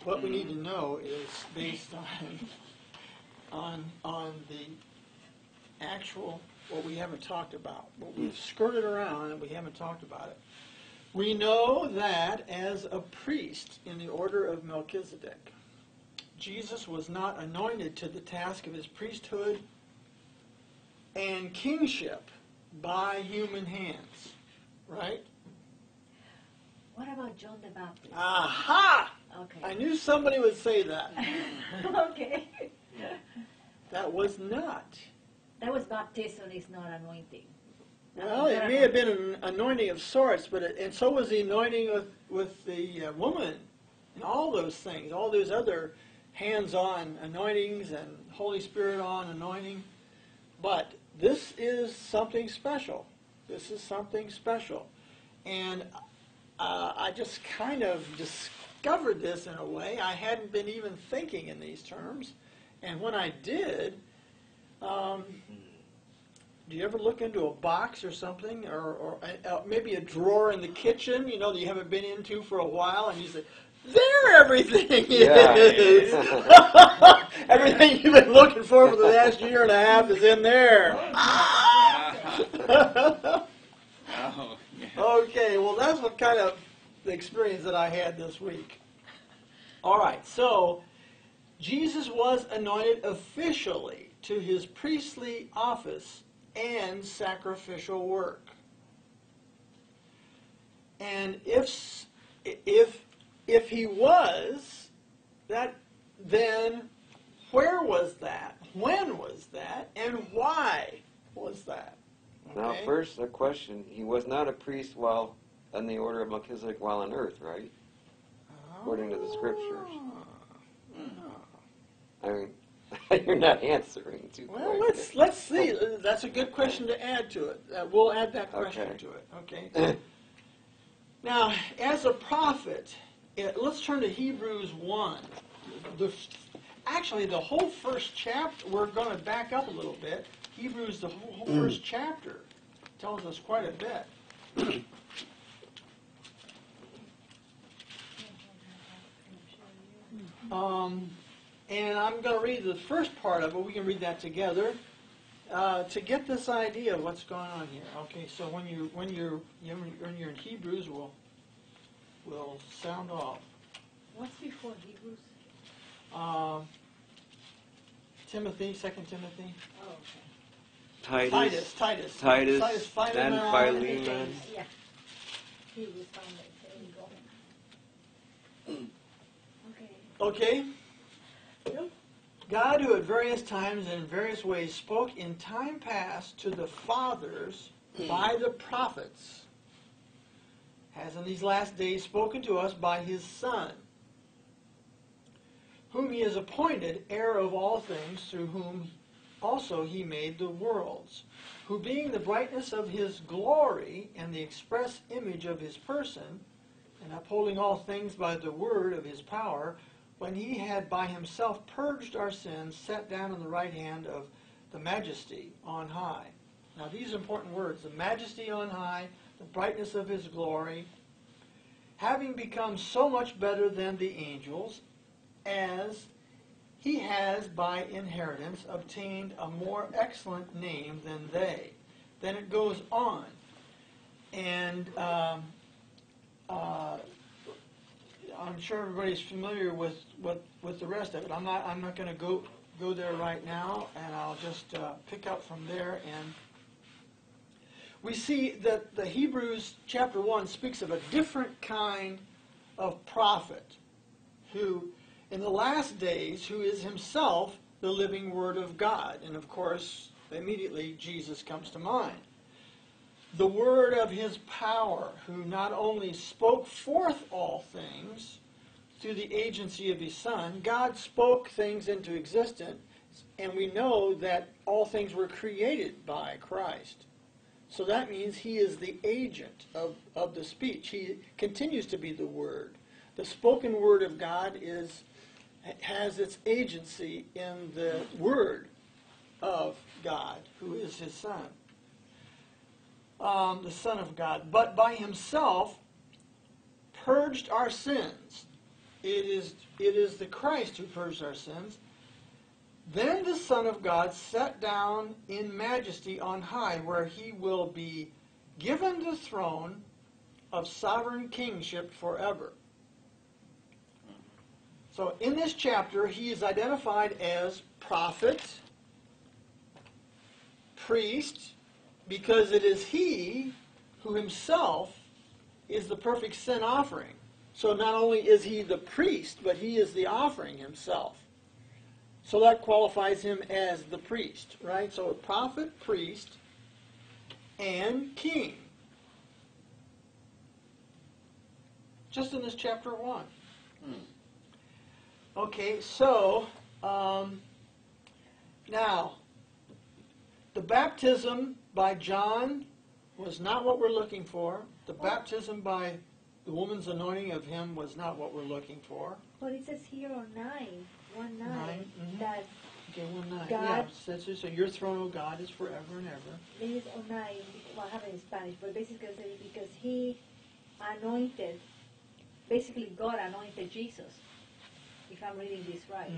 what we need to know is based on the actual, what we haven't talked about. What we've skirted around and we haven't talked about it. We know that as a priest in the order of Melchizedek, Jesus was not anointed to the task of his priesthood and kingship by human hands, right? What about John the Baptist? Aha! Okay. I knew somebody would say that. Okay. That was not. That was baptism, is not anointing. Well, it may have been an anointing of sorts, but and so was the anointing with the woman, and all those things, all those other hands-on anointings and Holy Spirit-on anointing. But this is something special. This is something special. And I just kind of discovered this in a way. I hadn't been even thinking in these terms. And when I did, do you ever look into a box or something, or maybe a drawer in the kitchen, you know, that you haven't been into for a while, and you say, there everything is! Everything you've been looking for the last year and a half is in there. Okay, well, that's what kind of the experience that I had this week. All right, so Jesus was anointed officially to his priestly office and sacrificial work. And if he was, that, then where was that? When was that? And why was that? Okay? Now, first, a question. He was not a priest while in the order of Melchizedek while on earth, right? According to the scriptures. I mean, you're not answering too quick. Well, let's see. That's a good question to add to it. We'll add that question to it. Okay. Now, as a prophet, let's turn to Hebrews 1. Actually, the whole first chapter, we're going to back up a little bit. Hebrews, the whole first chapter, tells us quite a bit. And I'm going to read the first part of it. We can read that together to get this idea of what's going on here. Okay, so when you're in Hebrews, we'll sound off. What's before Hebrews? Timothy, 2 Timothy. Oh, okay. Titus, then Philemon. Yeah. Hebrews, there you go. Okay. Okay? God, who at various times and in various ways spoke in time past to the fathers by the prophets, has in these last days spoken to us by his Son, whom he has appointed heir of all things, through whom also he made the worlds, who being the brightness of his glory and the express image of his person, and upholding all things by the word of his power, when he had by himself purged our sins, sat down on the right hand of the majesty on high. Now these are important words. The majesty on high, the brightness of his glory, having become so much better than the angels, as he has by inheritance obtained a more excellent name than they. Then it goes on. And I'm sure everybody's familiar with the rest of it. I'm not going to go there right now, and I'll just pick up from there. And we see that the Hebrews chapter 1 speaks of a different kind of prophet who, in the last days, who is himself the living Word of God. And of course, immediately Jesus comes to mind. The word of his power, who not only spoke forth all things through the agency of his Son, God spoke things into existence, and we know that all things were created by Christ. So that means he is the agent of the speech. He continues to be the Word. The spoken word of God has its agency in the Word of God, who is his Son. The Son of God, but by himself purged our sins. it is the Christ who purged our sins. Then the Son of God sat down in majesty on high, where he will be given the throne of sovereign kingship forever. So in this chapter, he is identified as prophet, priest, because it is he who himself is the perfect sin offering. So not only is he the priest, but he is the offering himself. So that qualifies him as the priest, right? So prophet, priest, and king. Just in this chapter 1. Okay, so now, the baptism by John was not what we're looking for. The baptism by the woman's anointing of him was not what we're looking for. But it says here on 1:9, Mhm. that Okay, 1:9. God- Yeah, so your throne, O God, is forever and ever. it is on 9, well, I have it in Spanish, but basically it says because he anointed, basically God anointed Jesus, if I'm reading this right.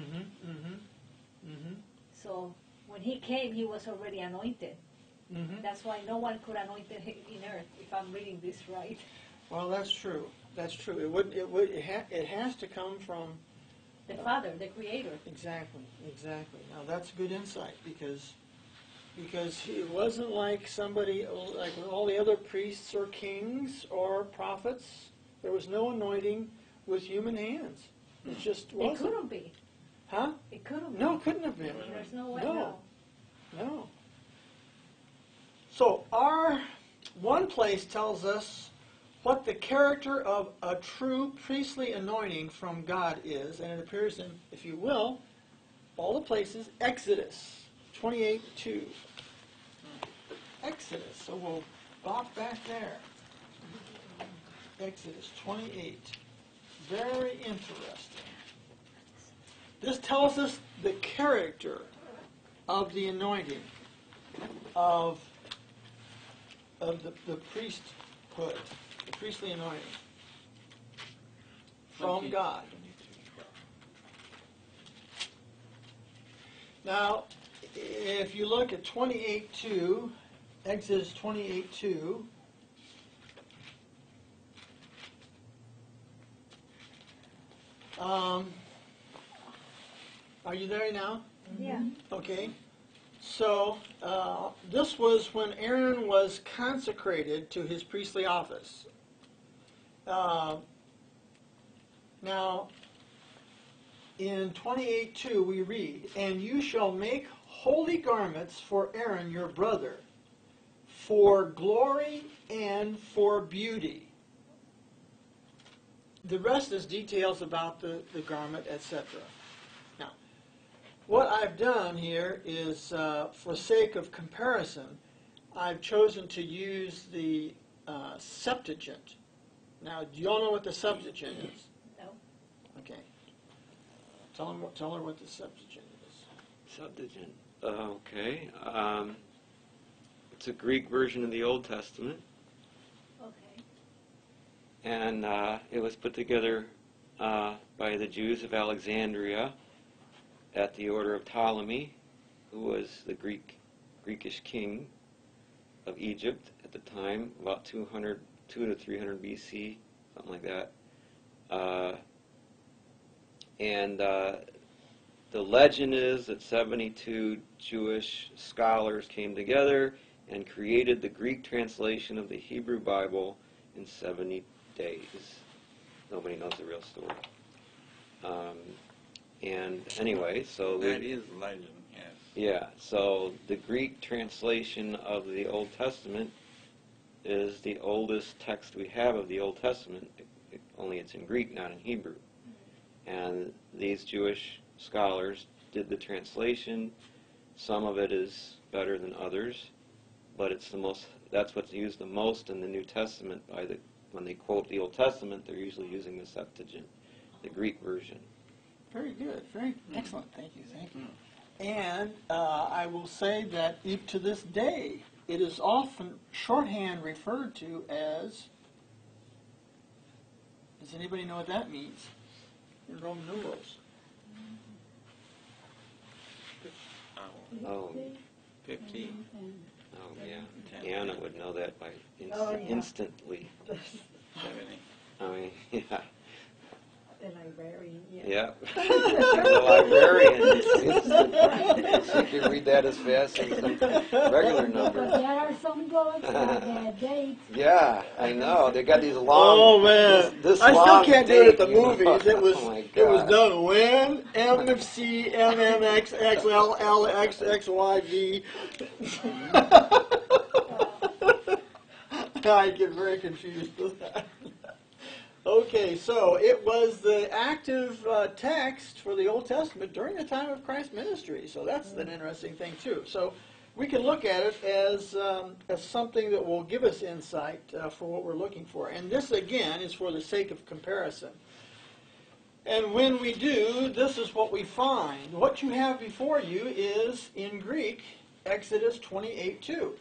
So when he came, he was already anointed. That's why no one could anoint him in earth, if I'm reading this right. Well, that's true. That's true. It has to come from The Father, the Creator. exactly. Now that's good insight because it wasn't like somebody like all the other priests or kings or prophets. There was no anointing with human hands. It just It wasn't. couldn't be. Huh? It couldn't be. No, it couldn't have been. There's no way. No. So our one place tells us what the character of a true priestly anointing from God is, and it appears in, if you will, all the places, Exodus 28:2. Exodus. So we'll bop back there. Exodus 28. Very interesting. This tells us the character of the anointing of the priesthood, the priestly anointing from God. Now, if you look at 28:2, Exodus 28:2, are you there now? Yeah. Okay. So, this was when Aaron was consecrated to his priestly office. Now, in 28:2 we read, "And you shall make holy garments for Aaron your brother, for glory and for beauty." The rest is details about the garment, etc. Now, what I've done here is, for sake of comparison, I've chosen to use the Septuagint. Now, do you all know what the Septuagint is? No. Okay. Tell her what the Septuagint is. Septuagint. Okay. It's a Greek version of the Old Testament, Okay. and it was put together by the Jews of Alexandria at the order of Ptolemy, who was the Greekish king of Egypt at the time, about 2 to 300 BC, something like that. The legend is that 72 Jewish scholars came together and created the Greek translation of the Hebrew Bible in 70 days. Nobody knows the real story. And anyway, so That is legend, yes. yeah, so the Greek translation of the Old Testament is the oldest text we have of the Old Testament, only it's in Greek, not in Hebrew. And these Jewish scholars did the translation. Some of it is better than others, but that's what's used the most in the New Testament. When they quote the Old Testament, they're usually using the Septuagint, the Greek version. Very good. Very excellent. Thank you. And I will say that even to this day, it is often shorthand referred to as, does anybody know what that means? in Roman numerals. Oh, 15. oh yeah. Anna would know that by Oh, yeah. instantly. 70. I mean, yeah. The librarian, yeah. Yeah. The librarian. She can read that as fast as some regular But numbers. there are some books that have dates. Yeah, I know. They got these long. Oh man, This I still long can't do it at the date, you know. movies. It was Oh, my it was God. done when MFC MMXXLLXXYV. I get very confused with that. Okay, so it was the active text for the Old Testament during the time of Christ's ministry. So that's an interesting thing too. So we can look at it as something that will give us insight for what we're looking for. And this again is for the sake of comparison. And when we do, this is what we find. What you have before you is in Greek, Exodus 28:2.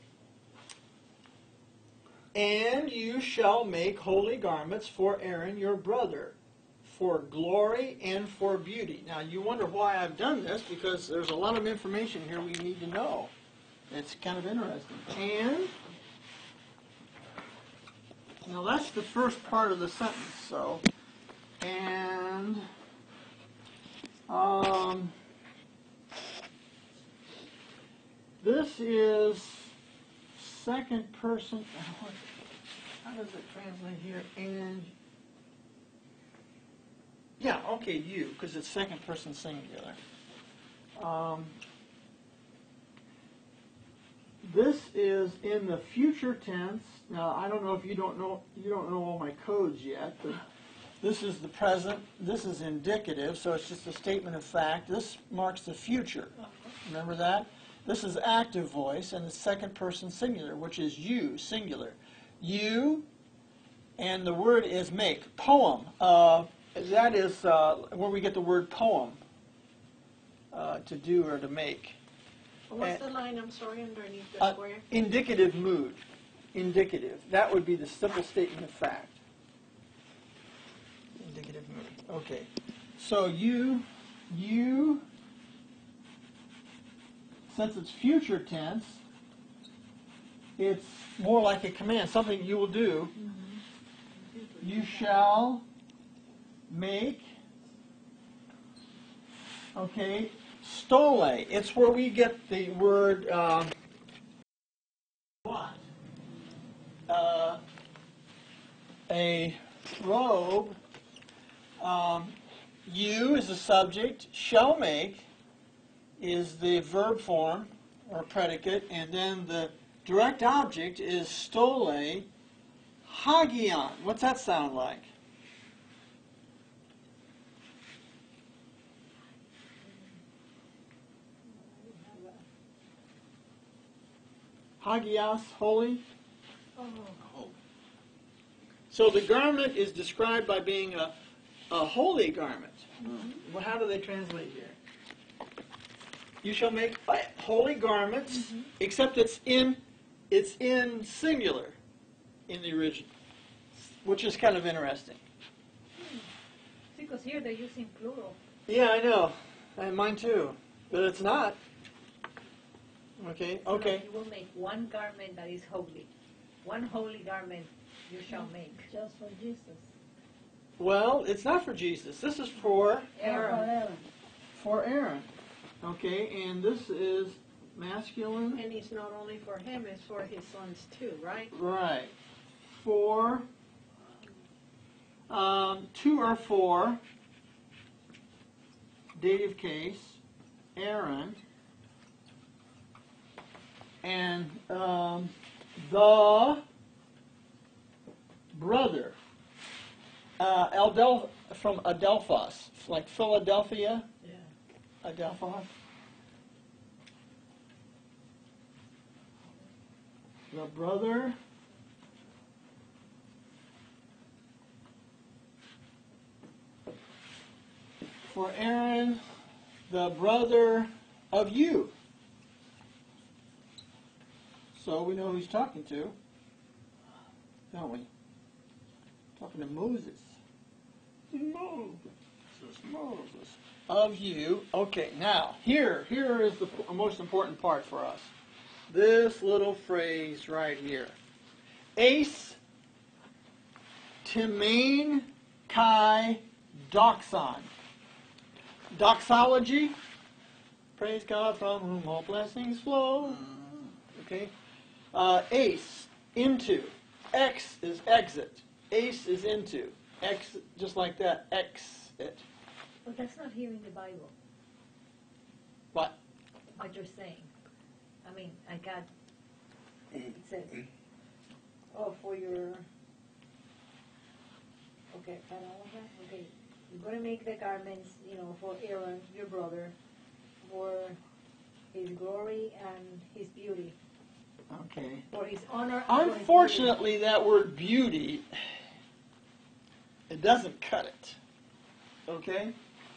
And you shall make holy garments for Aaron your brother, for glory and for beauty. Now you wonder why I've done this, because there's a lot of information here we need to know. It's kind of interesting. And, now that's the first part of the sentence, so, and, this is second person. How does it translate here? And yeah, okay, you, because it's second person singular. This is in the future tense. Now I don't know if you don't know all my codes yet, but this is the present. This is indicative, so it's just a statement of fact. This marks the future. Remember that? This is active voice, and the second person singular, which is you, singular. You, and the word is make. Poem. That is where we get the word poem, to do or to make. What's the line, I'm sorry, underneath the square? Indicative mood. Indicative. That would be the simple statement of fact. Indicative mood. Okay. So you, since it's future tense, it's more like a command, something you will do. You shall make, okay, stole. It's where we get the word what? A robe. You is the subject. Shall make is the verb form or predicate, and then the direct object is stole. Hagion. What's that sound like? Hagios, holy. Oh. So the garment is described by being a holy garment. Well, how do they translate here? You shall make holy garments, except it's in singular in the original, which is kind of interesting. Because here they're using plural. Yeah, I know. Mine too. But it's not. Okay, So okay. you will make one garment that is holy. One holy garment you shall make. Just for Jesus. Well, it's not for Jesus. This is for Aaron. for Aaron. Okay, and this is masculine. And it's not only for him, it's for his sons too, right? Right. For, two or four, dative case, Aaron, and the brother, from Adelphos, like Philadelphia, Yeah. Adelphos. The brother for Aaron, the brother of you. So we know who he's talking to, don't we? Talking to Moses. Moses. Moses, of you. Okay, now, here is the most important part for us. This little phrase right here. Ace Timain Kai Doxon. Doxology, praise God from whom all blessings flow. Okay. Ace, into. X is exit. Ace is into. X, just like that. Exit. But that's not here in the Bible, What? what you're saying. I mean, I got, it says, oh, for your, okay, got all of that? Okay, you're going to make the garments, for Aaron, your brother, for his glory and his beauty, Okay. for his honor and for his beauty. Unfortunately, that word beauty, it doesn't cut it. Okay?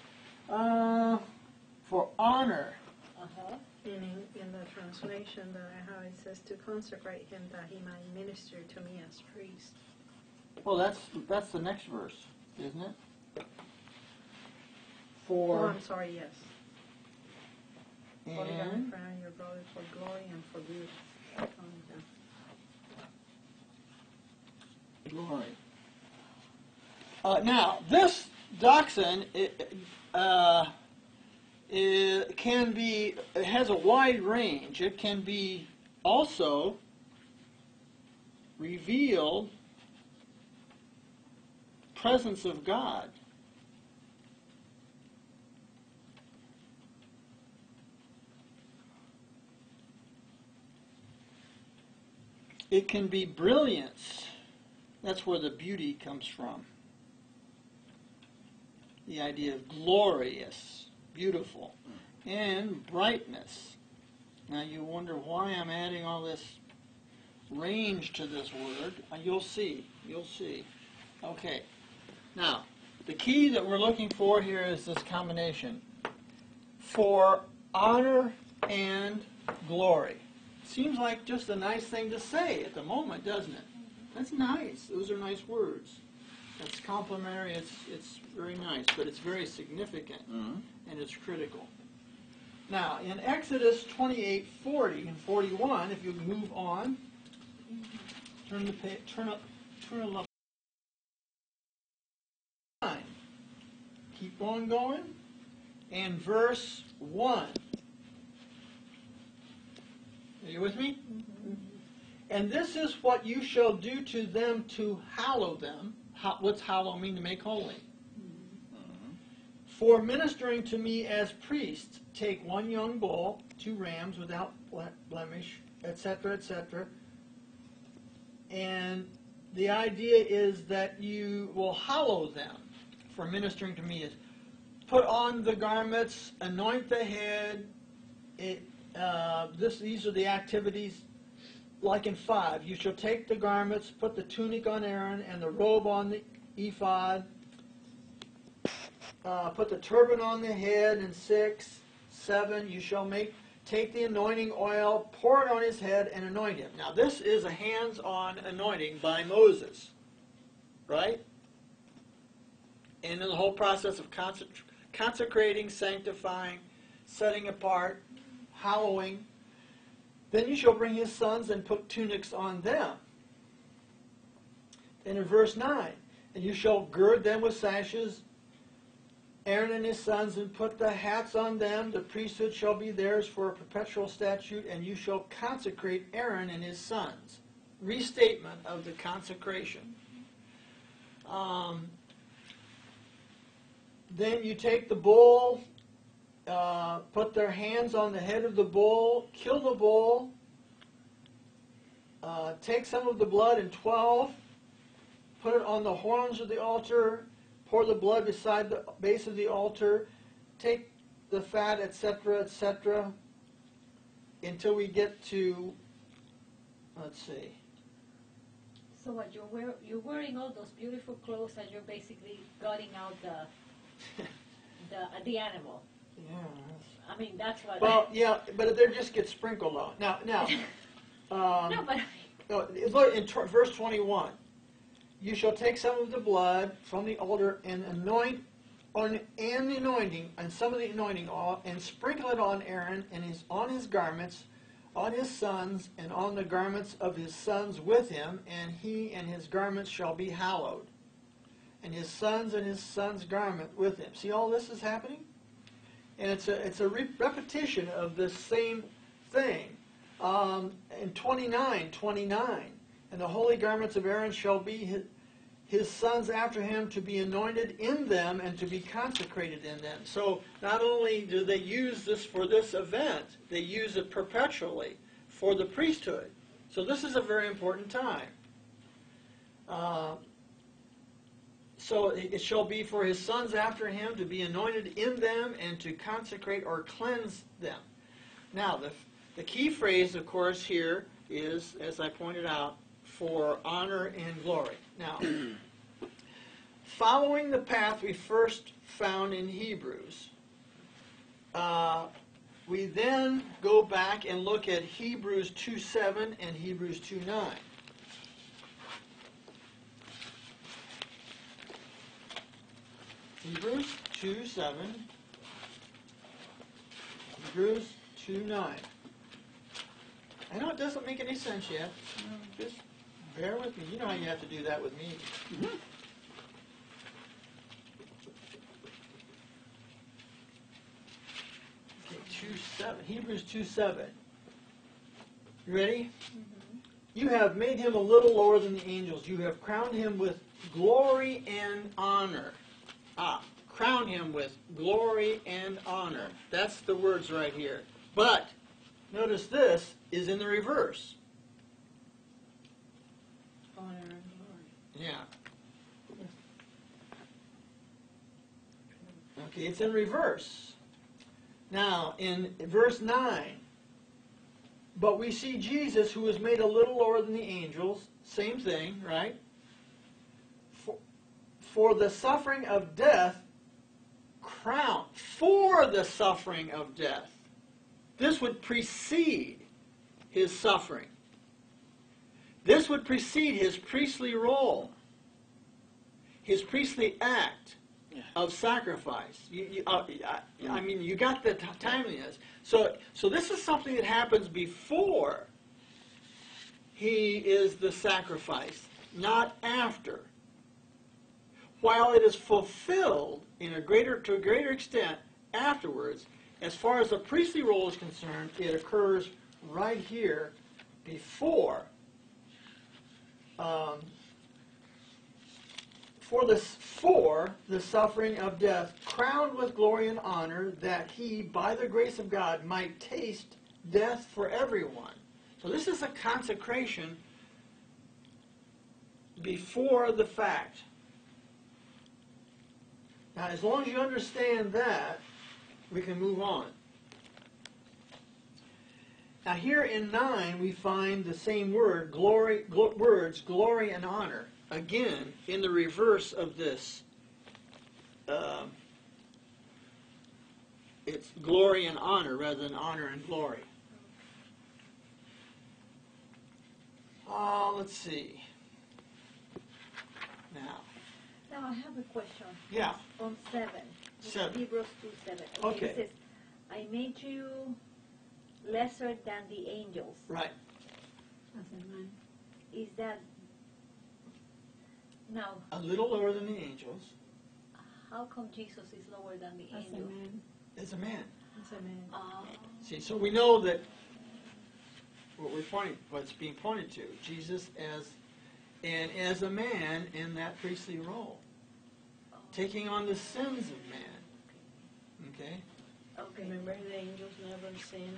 For honor. Uh-huh. In the translation that I have, it says to consecrate him that he might minister to me as priest. Well, that's the next verse, isn't it? Oh, For I'm sorry, yes. Holy God, and for your brother, for glory and for beauty. glory. Now, this doxon it has a wide range. It can be also reveal presence of God. It can be brilliance. That's where the beauty comes from. The idea of glorious, beautiful, and brightness. Now you wonder why I'm adding all this range to this word. You'll see. You'll see. Okay. Now, the key that we're looking for here is this combination. For honor and glory. Seems like just a nice thing to say at the moment, doesn't it? That's nice. Those are nice words. That's complimentary. It's very nice, but it's very significant, and it's critical. Now, in Exodus 28:40 and 41, if you move on, turn the page, turn up. Keep on going, and verse 1. Are you with me? Mm-hmm. And this is what you shall do to them to hallow them. What's hallow mean? To make holy. Mm-hmm. For ministering to me as priests, take 1 young bull, 2 rams without blemish, etc., etc. And the idea is that you will hallow them. For ministering to me is put on the garments, anoint the head. These are the activities. Like in 5, you shall take the garments, put the tunic on Aaron, and the robe on the ephod. Put the turban on the head. In 6, 7, you shall take the anointing oil, pour it on his head, and anoint him. Now this is a hands-on anointing by Moses, right? And in the whole process of consecrating, sanctifying, setting apart, hallowing. Then you shall bring his sons and put tunics on them. And in verse 9, and you shall gird them with sashes, Aaron and his sons, and put the hats on them. The priesthood shall be theirs for a perpetual statute, and you shall consecrate Aaron and his sons. Restatement of the consecration. Then you take the bull, put their hands on the head of the bull, kill the bull, take some of the blood in 12, put it on the horns of the altar, pour the blood beside the base of the altar, take the fat, etc., etc., until we get to, let's see. So what, you're wearing all those beautiful clothes and you're basically gutting out the animal. Yeah. I mean, that's what. Well, yeah, but they just get sprinkled on. Now. No, but. Look in verse 21. You shall take some of the blood from the altar and anoint and the anointing, and some of the anointing oil, and sprinkle it on Aaron and on his garments, on his sons, and on the garments of his sons with him, and he and his garments shall be hallowed. And his sons and his sons' garment with him. See, all this is happening? And it's a repetition of this same thing. In 29, and the holy garments of Aaron shall be his sons after him, to be anointed in them and to be consecrated in them. So not only do they use this for this event, they use it perpetually for the priesthood. So this is a very important time. So it shall be for his sons after him to be anointed in them and to consecrate or cleanse them. Now, the key phrase, of course, here is, as I pointed out, for honor and glory. Now, following the path we first found in Hebrews, we then go back and look at Hebrews 2:7 and Hebrews 2:9. Hebrews 2:7, Hebrews 2:9. I know it doesn't make any sense yet. Just bear with me. You know how you have to do that with me. Okay, 2:7. Hebrews 2:7. You ready? You have made him a little lower than the angels. You have crowned him with glory and honor. Crown him with glory and honor. That's the words right here. But, notice this is in the reverse. Honor and glory. Yeah. Okay, it's in reverse. Now, in verse 9, but we see Jesus, who was made a little lower than the angels. Same thing, right? For the suffering of death, crown. For the suffering of death. This would precede his suffering. This would precede his priestly role, his priestly act of sacrifice. I mean, you got the timeliness. So this is something that happens before he is the sacrifice, not after. While it is fulfilled to a greater extent afterwards, as far as the priestly role is concerned, it occurs right here before. For the suffering of death, crowned with glory and honor, that he, by the grace of God, might taste death for everyone. So this is a consecration before the fact. Now, as long as you understand that, we can move on. Now, here in 9, we find the same word, words, glory and honor. Again, in the reverse of this. It's glory and honor rather than honor and glory. Let's see. Now I have a question. Yeah. On 7. 7. Hebrews 2:7. Okay. It says, I made you lesser than the angels. Right. Is that now? A little lower than the angels. How come Jesus is lower than the angels? Is a man. It's a man. See, so we know that what's being pointed to, Jesus as a man in that priestly role, taking on the sins of man. Okay. Okay. Remember, the angels never sin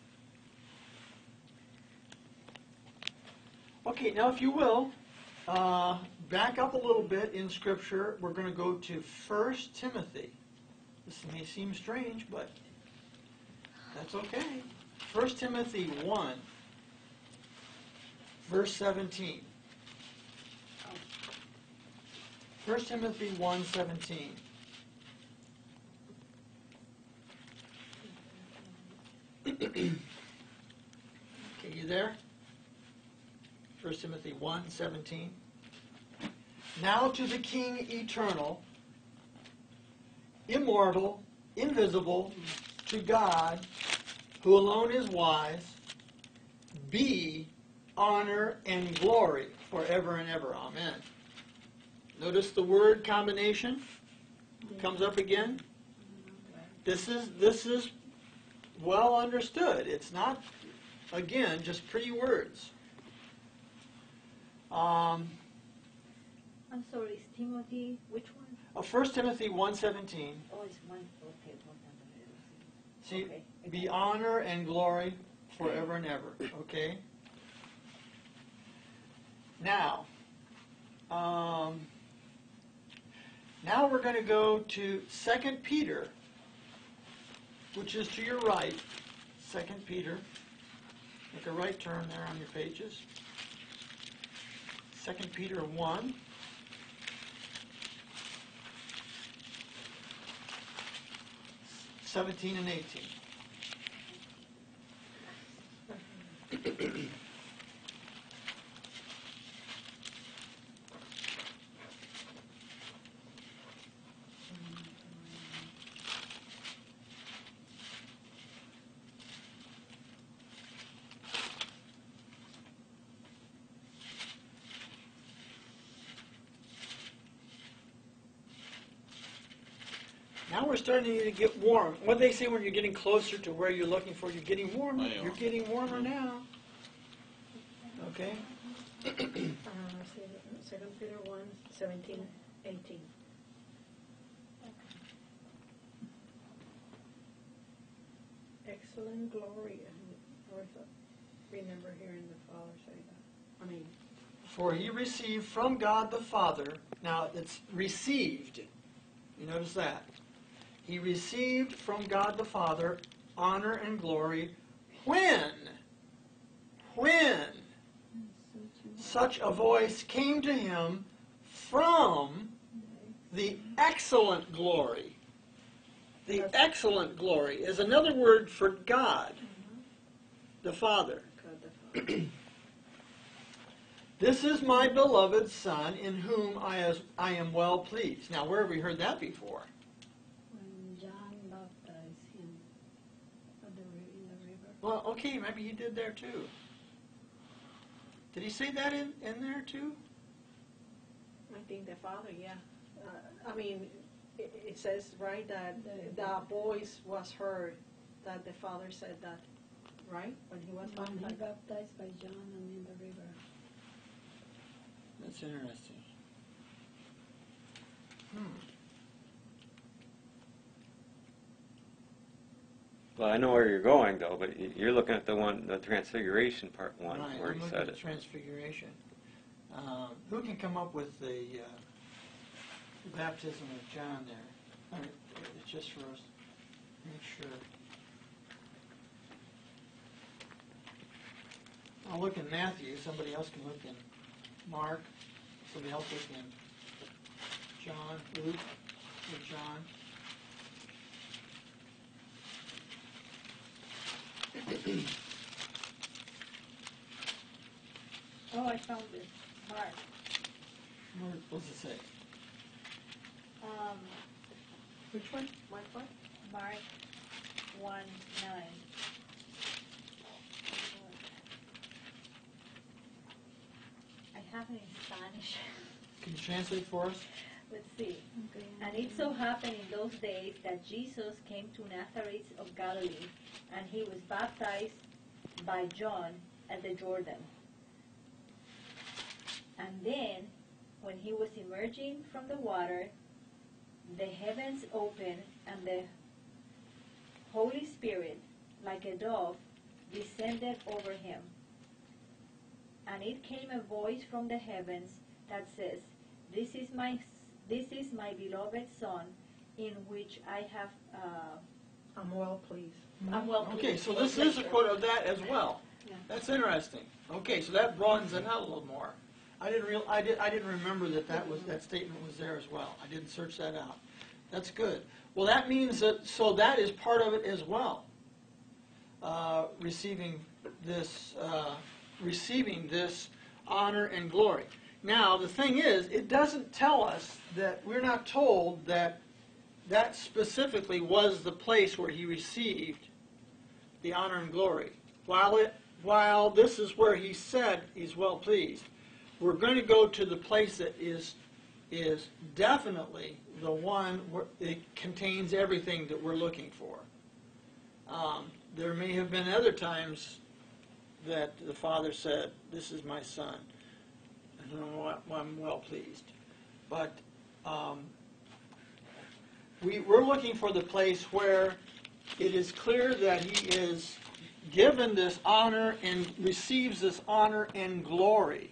or... Okay, now if you will, back up a little bit in Scripture. We're going to go to 1 Timothy. This may seem strange, but that's okay. 1 Timothy 1, verse 17. 1 Timothy 1:17. Okay, you there? 1 Timothy 1:17. Now to the King eternal, immortal, invisible, to God, who alone is wise, be honor and glory forever and ever. Amen. Notice the word combination comes up again. This is well understood. It's not, again, just pretty words. I'm sorry, is Timothy, which one? 1 Timothy 1:17. Oh, it's one. Okay, one. See, Okay. be honor and glory forever and ever. Okay? Now we're going to go to 2 Peter, which is to your right. 2 Peter. Make a right turn there on your pages. 2 Peter 1. (17 and 18). Now we're starting to get warm. What do they say when you're getting closer to where you're looking for? You're getting warmer. Yeah. You're getting warmer now. Okay? 2 Peter 1, 17, 18. Excellent glory. I remember hearing the Father say that. I mean, For he received from God the Father. Now it's received. You notice that? He received from God the Father honor and glory when such a voice came to him from the excellent glory. The excellent glory is another word for God, the Father. God the Father. This is my beloved Son, in whom I am well pleased. Now, where have we heard that before? When John baptized him in the river. Well, okay, maybe he did there too. Did he say that in there too? I think the Father, yeah. I mean, it says, right, that the voice was heard, that the Father said that, right? When he was When he baptized. baptized by John and in the river. That's interesting. Well, I know where you're going, though, but you're looking at the Transfiguration part one, Right, where I'm he looking said at it. Transfiguration. Who can come up with the baptism of John there? I mean, it's just for us to make sure. I'll look in Matthew. Somebody else can look in Mark. Somebody else look in John, Luke, or John. Oh, I found it. Mark. What does it say? Which one? What one? Mark 1:9. I have it in Spanish. Can you translate for us? Let's see. Okay. And it so happened in those days that Jesus came to Nazareth of Galilee, and he was baptized by John at the Jordan. And then, when he was emerging from the water, the heavens opened, and the Holy Spirit, like a dove, descended over him. And it came a voice from the heavens that says, This is my beloved Son, in which I have, I'm well pleased. I'm well pleased. Okay, so this is a quote of that as well. Yeah. That's interesting. Okay, so that broadens it out a little more. I didn't remember that statement was there as well. I didn't search that out. That's good. Well, that means that is part of it as well. Receiving this honor and glory. Now, the thing is, it doesn't tell us that we're not told that that specifically was the place where he received the honor and glory. While this is where he said he's well pleased, we're going to go to the place that is definitely the one where it contains everything that we're looking for. There may have been other times that the Father said, "This is my Son, and I'm well pleased." But we're looking for the place where it is clear that he is given this honor and receives this honor and glory.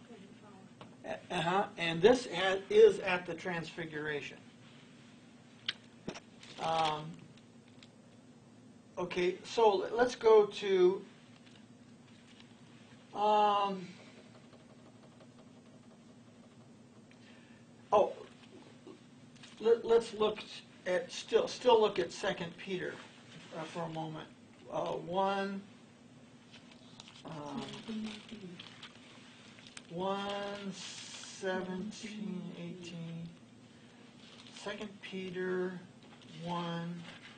And this is at the Transfiguration. Okay, so let's go to let's look at still look at 2 Peter for a moment. 1, 17, 18. 2 Peter 1.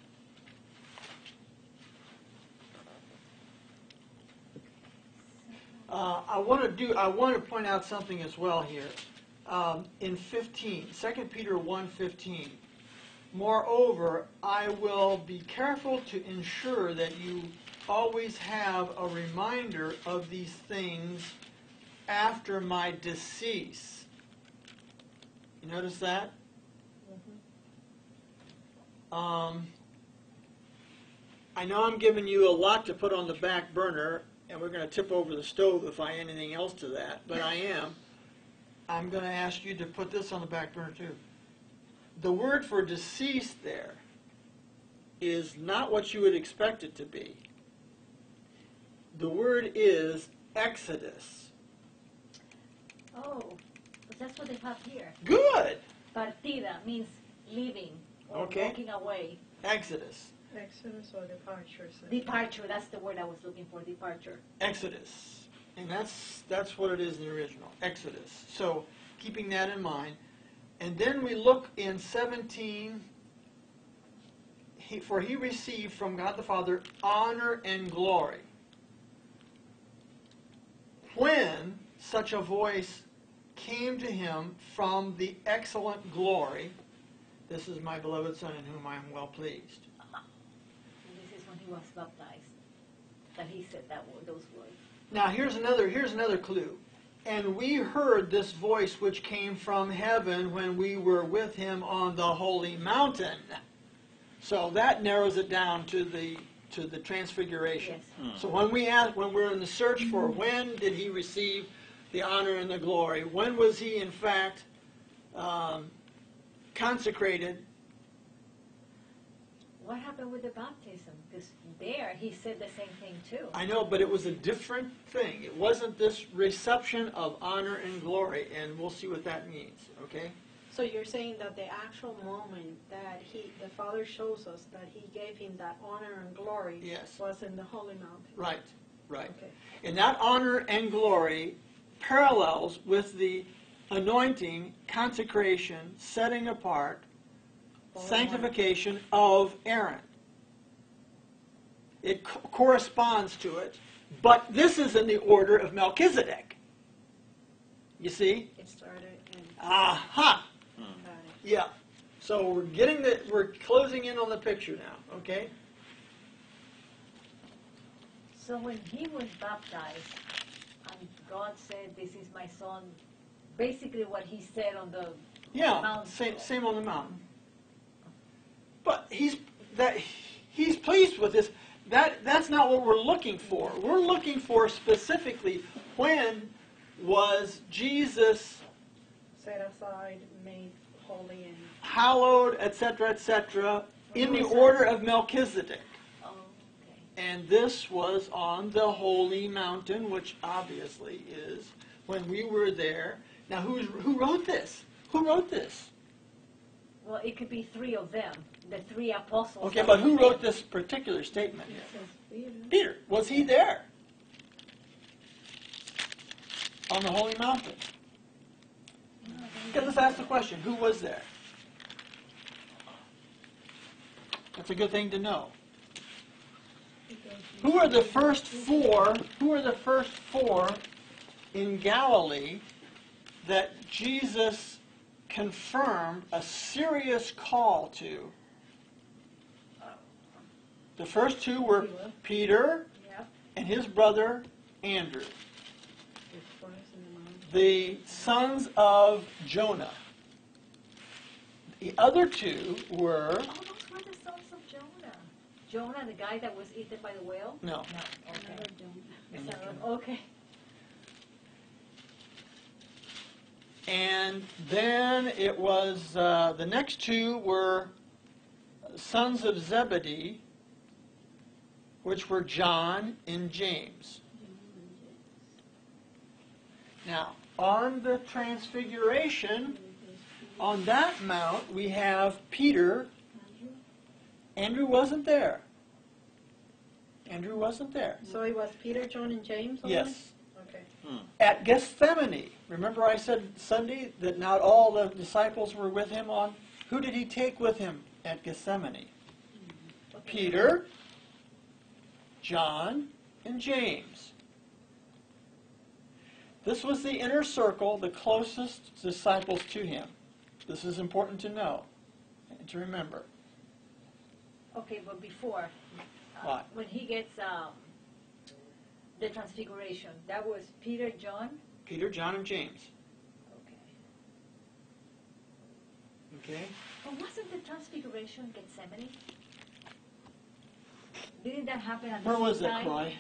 I want to point out something as well here. In 15, 2 Peter 1:15. Moreover, I will be careful to ensure that you always have a reminder of these things after my decease. You notice that? I know I'm giving you a lot to put on the back burner, and we're going to tip over the stove if I add anything else to that, but I am. I'm going to ask you to put this on the back burner too. The word for deceased there is not what you would expect it to be. The word is exodus. Oh, but that's what they have here. Good! Partida means leaving or Okay. walking away. Exodus. Exodus or departure. Departure, that's the word I was looking for, departure. Exodus. And that's what it is in the original. Exodus. So, keeping that in mind. And then we look in 17, for he received from God the Father honor and glory. When such a voice came to him from the excellent glory, "This is my beloved Son in whom I am well pleased." And this is when he was baptized, that he said those words. Now here's another clue. "And we heard this voice which came from heaven when we were with him on the holy mountain." So that narrows it down to the Transfiguration. Yes. So when we're in the search for when did he receive the honor and the glory, when was he in fact consecrated? What happened with the baptism? Because there he said the same thing too. I know, but it was a different thing. It wasn't this reception of honor and glory, and we'll see what that means, okay? So you're saying that the actual moment that the Father shows us that he gave him that honor and glory Yes. was in the Holy Mountain. Right. Okay. And that honor and glory parallels with the anointing, consecration, setting apart, sanctification of Aaron. It corresponds to it, but this is in the order of Melchizedek. You see? It started in. Aha! Yeah. So we're closing in on the picture now, okay? So when he was baptized, and God said, "This is my son," basically what he said on the Yeah, mountain. same on the mountain. But he's pleased with this. That's not what we're looking for. We're looking for specifically when was Jesus Set aside, made holy, and hallowed, etc., in the Who was order of Melchizedek. Oh, okay. And this was on the holy mountain, which obviously is when we were there. Now, who wrote this? Who wrote this? Well, it could be three of them, the three apostles. Okay, but who wrote this particular statement It here? says Peter. Peter. Was he there? On the holy mountain? Okay, let's ask the question. Who was there? That's a good thing to know. Who are the first four? Who are the first four in Galilee that Jesus confirmed a serious call to? The first two were Peter Yep. and his brother Andrew, the sons of Jonah. The other two were, Oh, those were the sons of Jonah. Jonah, the guy that was eaten by the whale? no, No. Okay. Another Jonah. Is that right? Okay. and then it was, the next two were sons of Zebedee, which were John and James. Now, on the Transfiguration, on that mount, we have Peter. Andrew wasn't there. Andrew wasn't there. So it was Peter, John, and James? only? Yes. Okay. At Gethsemane, remember I said Sunday that not all the disciples were with him on? Who did he take with him at Gethsemane? Peter, John, and James. This was the inner circle, the closest disciples to him. This is important to know and to remember. Okay, but before, What? when he gets the transfiguration, that was Peter, John? Peter, John, and James. Okay. Okay? But wasn't the transfiguration Gethsemane? Didn't that happen at the Where same was it, time? Croy?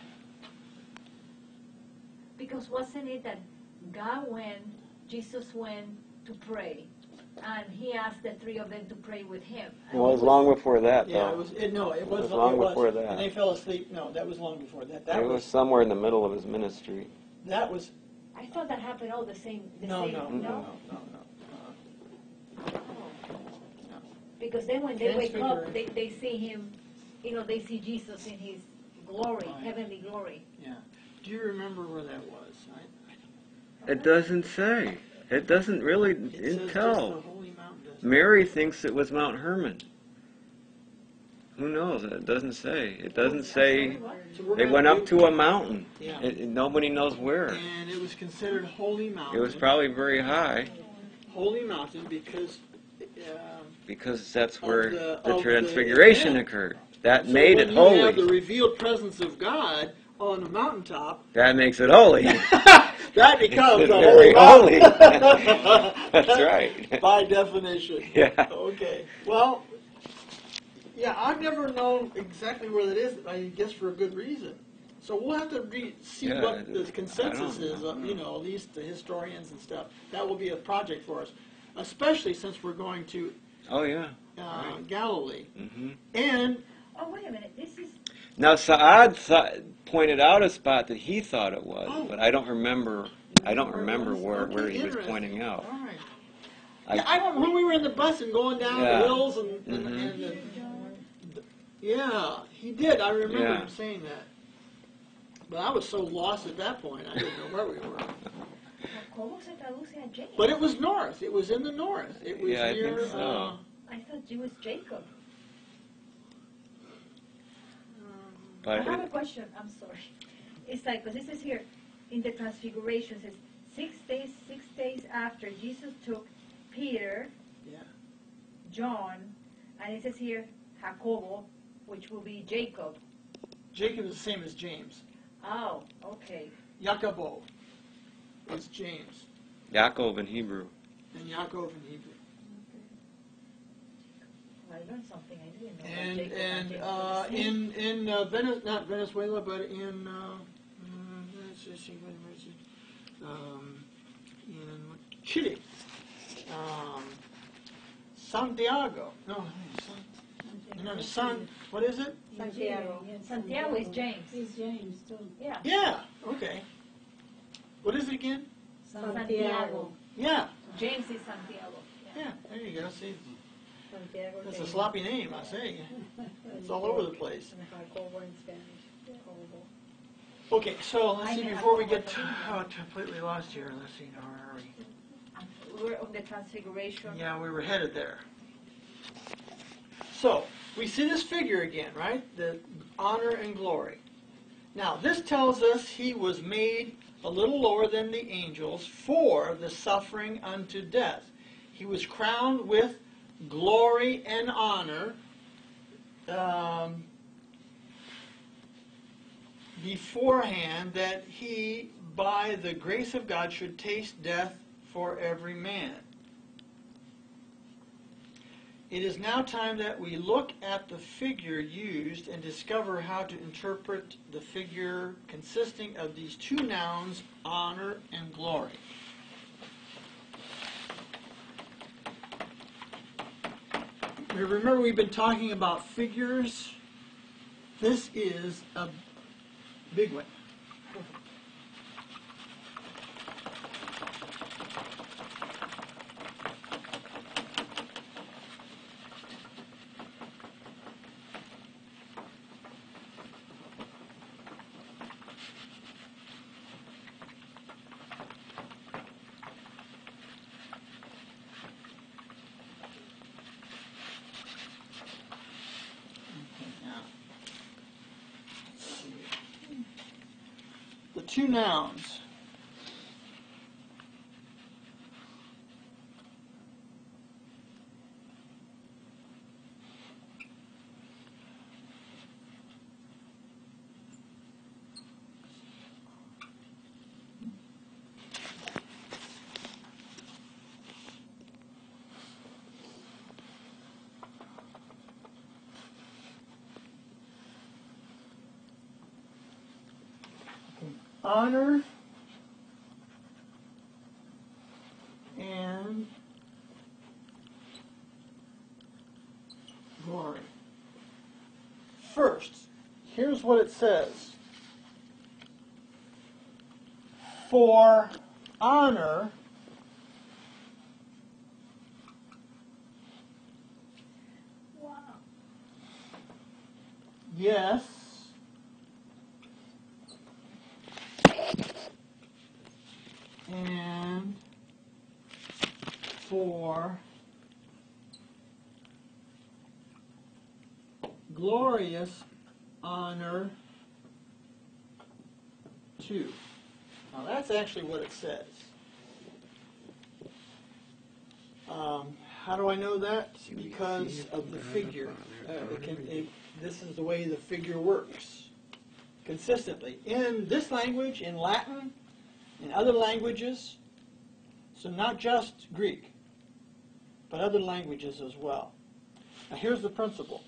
Because wasn't it that Jesus went to pray, and he asked the three of them to pray with him? And Well, it was long before that, Yeah, though. it was. It was long before that. And they fell asleep. No, that was long before that. That It was somewhere in the middle of his ministry. That was. I thought that happened all the same. No. Because then when they wake up, Transfiguration. they see him, they see Jesus in his glory, Right. heavenly glory. Yeah. Do you remember where that was? It doesn't say. It doesn't really It says just the tell. holy mountain. doesn't it? Mary thinks it was Mount Hermon. Who knows? It doesn't say. It doesn't say So we're they gonna went do- up to a mountain. Yeah. Nobody knows where. And it was considered holy mountain. It was probably very high holy mountain because. because that's where the the Transfiguration event. occurred. That So made when it you have the holy. revealed presence of God on the mountaintop, That makes it holy. that becomes It's a very holy holy. mountain. That's right. By definition. Yeah. Okay. Well, yeah, I've never known exactly where that is. I guess for a good reason. So we'll have to see Yeah, what the I consensus don't is. know. At least the historians and stuff. That will be a project for us, especially since we're going to Oh yeah. Galilee. hmm And Oh, wait a minute. This is Now Saad pointed out a spot that he thought it was, Oh. but I don't remember. I don't remember where Okay, he was interesting. pointing out. all right. I- Yeah, I remember when we were in the bus and going down Yeah. the hills and Mhm. yeah, he did. I remember Yeah. him saying that. But I was so lost at that point, I didn't know where we were. ¿Cómo se traduce a James? But it was north. It was in the north. It was Yeah, I near. think so. I thought it was Jacob. But I have a question. I'm sorry. It's like, because this is here in the Transfiguration, it says 6 days after Jesus took Peter, Yeah. John, and it says here Jacobo, which will be Jacob. Jacob is the same as James. Oh, okay. Jacobo is James, Yaakov in Hebrew. and Yaakov in Hebrew. I learned something. I didn't know. that And Jacob and Jacob were the same. not Venezuela, but in Chile, Santiago. No, what is it? Santiago. Santiago is James. He's James too. Yeah. Yeah. Okay. What is it again? Santiago. Yeah. James is Santiago. Yeah. Yeah. There you go. See, Santiago. that's a James. sloppy name, I say. It's all over the place. And Jacobo in Spanish. Jacobo. Okay, so let's see, I know. before we get completely lost here, let's see, now where are we? We're on the Transfiguration. Yeah, we were headed there. So, we see this figure again, right? The honor and glory. Now, this tells us he was made a little lower than the angels for the suffering unto death. He was crowned with glory and honor beforehand, that he, by the grace of God, should taste death for every man. It is now time that we look at the figure used and discover how to interpret the figure consisting of these two nouns, honor and glory. Remember, we've been talking about figures. This is a big one. The two nouns. Honor and glory. First, here's what it says. For honor, Wow. yes, and for glorious honor too. Now that's actually what it says. How do I know that? Because of the figure. This is the way the figure works consistently. In this language, in Latin, in other languages, so not just Greek, but other languages as well. Now here's the principle.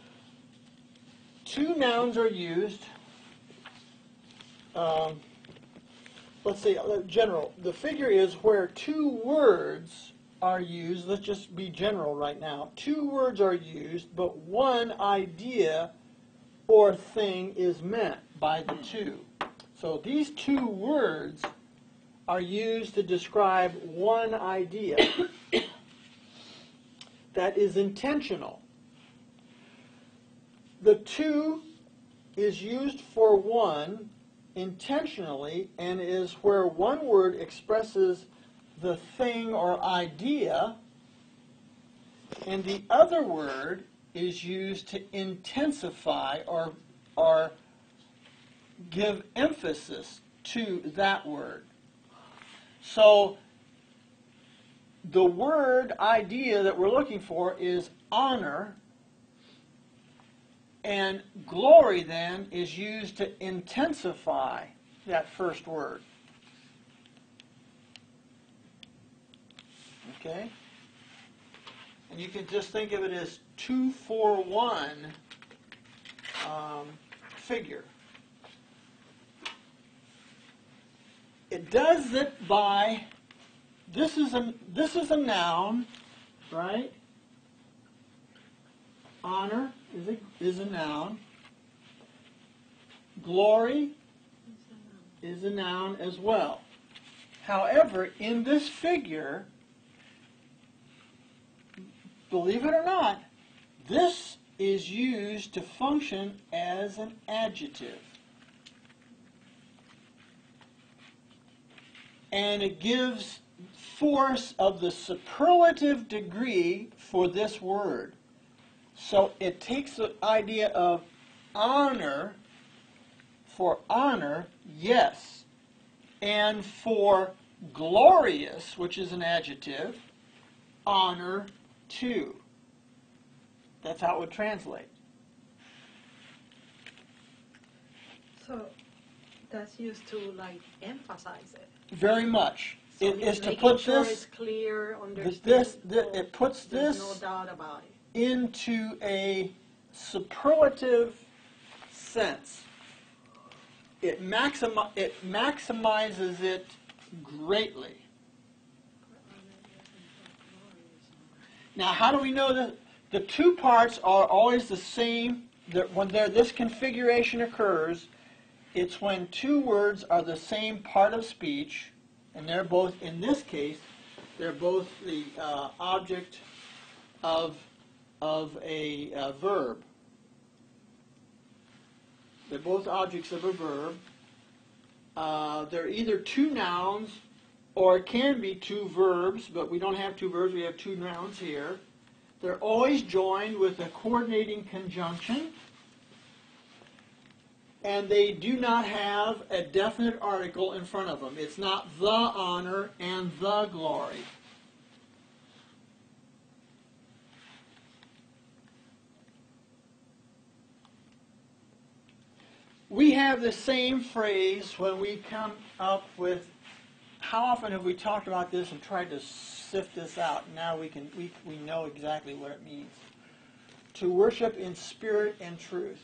Two nouns are used. Let's say, general. The figure is where two words are used. Let's just be general right now. Two words are used, but one idea or thing is meant by the two. So these two words are used to describe one idea that is intentional. The two is used for one intentionally and is where one word expresses the thing or idea, and the other word is used to intensify or give emphasis to that word. So the word idea that we're looking for is honor, and glory then is used to intensify that first word. Okay? And you can just think of it as 2-for-1 figure. It does it by, this is a noun, right? Honor is a noun. Glory is a noun as well. However, in this figure, believe it or not, this is used to function as an adjective. And it gives force of the superlative degree for this word. So it takes the idea of honor, for honor, yes, and for glorious, which is an adjective, honor too. That's how it would translate. So that's used to like emphasize it. Very much. So It he's is to making put sure this, it's clear, it puts There's this no doubt about it. into a superlative sense. It maximizes it greatly. Now, how do we know that the two parts are always the same? That when this configuration occurs, it's when two words are the same part of speech, and they're both, in this case, they're both the object of a verb. They're both objects of a verb. They're either two nouns or it can be two verbs, but we don't have two verbs, we have two nouns here. They're always joined with a coordinating conjunction, and they do not have a definite article in front of them. It's not the honor and the glory. We have the same phrase when we come up with, how often have we talked about this and tried to sift this out? Now we know exactly what it means. To worship in spirit and truth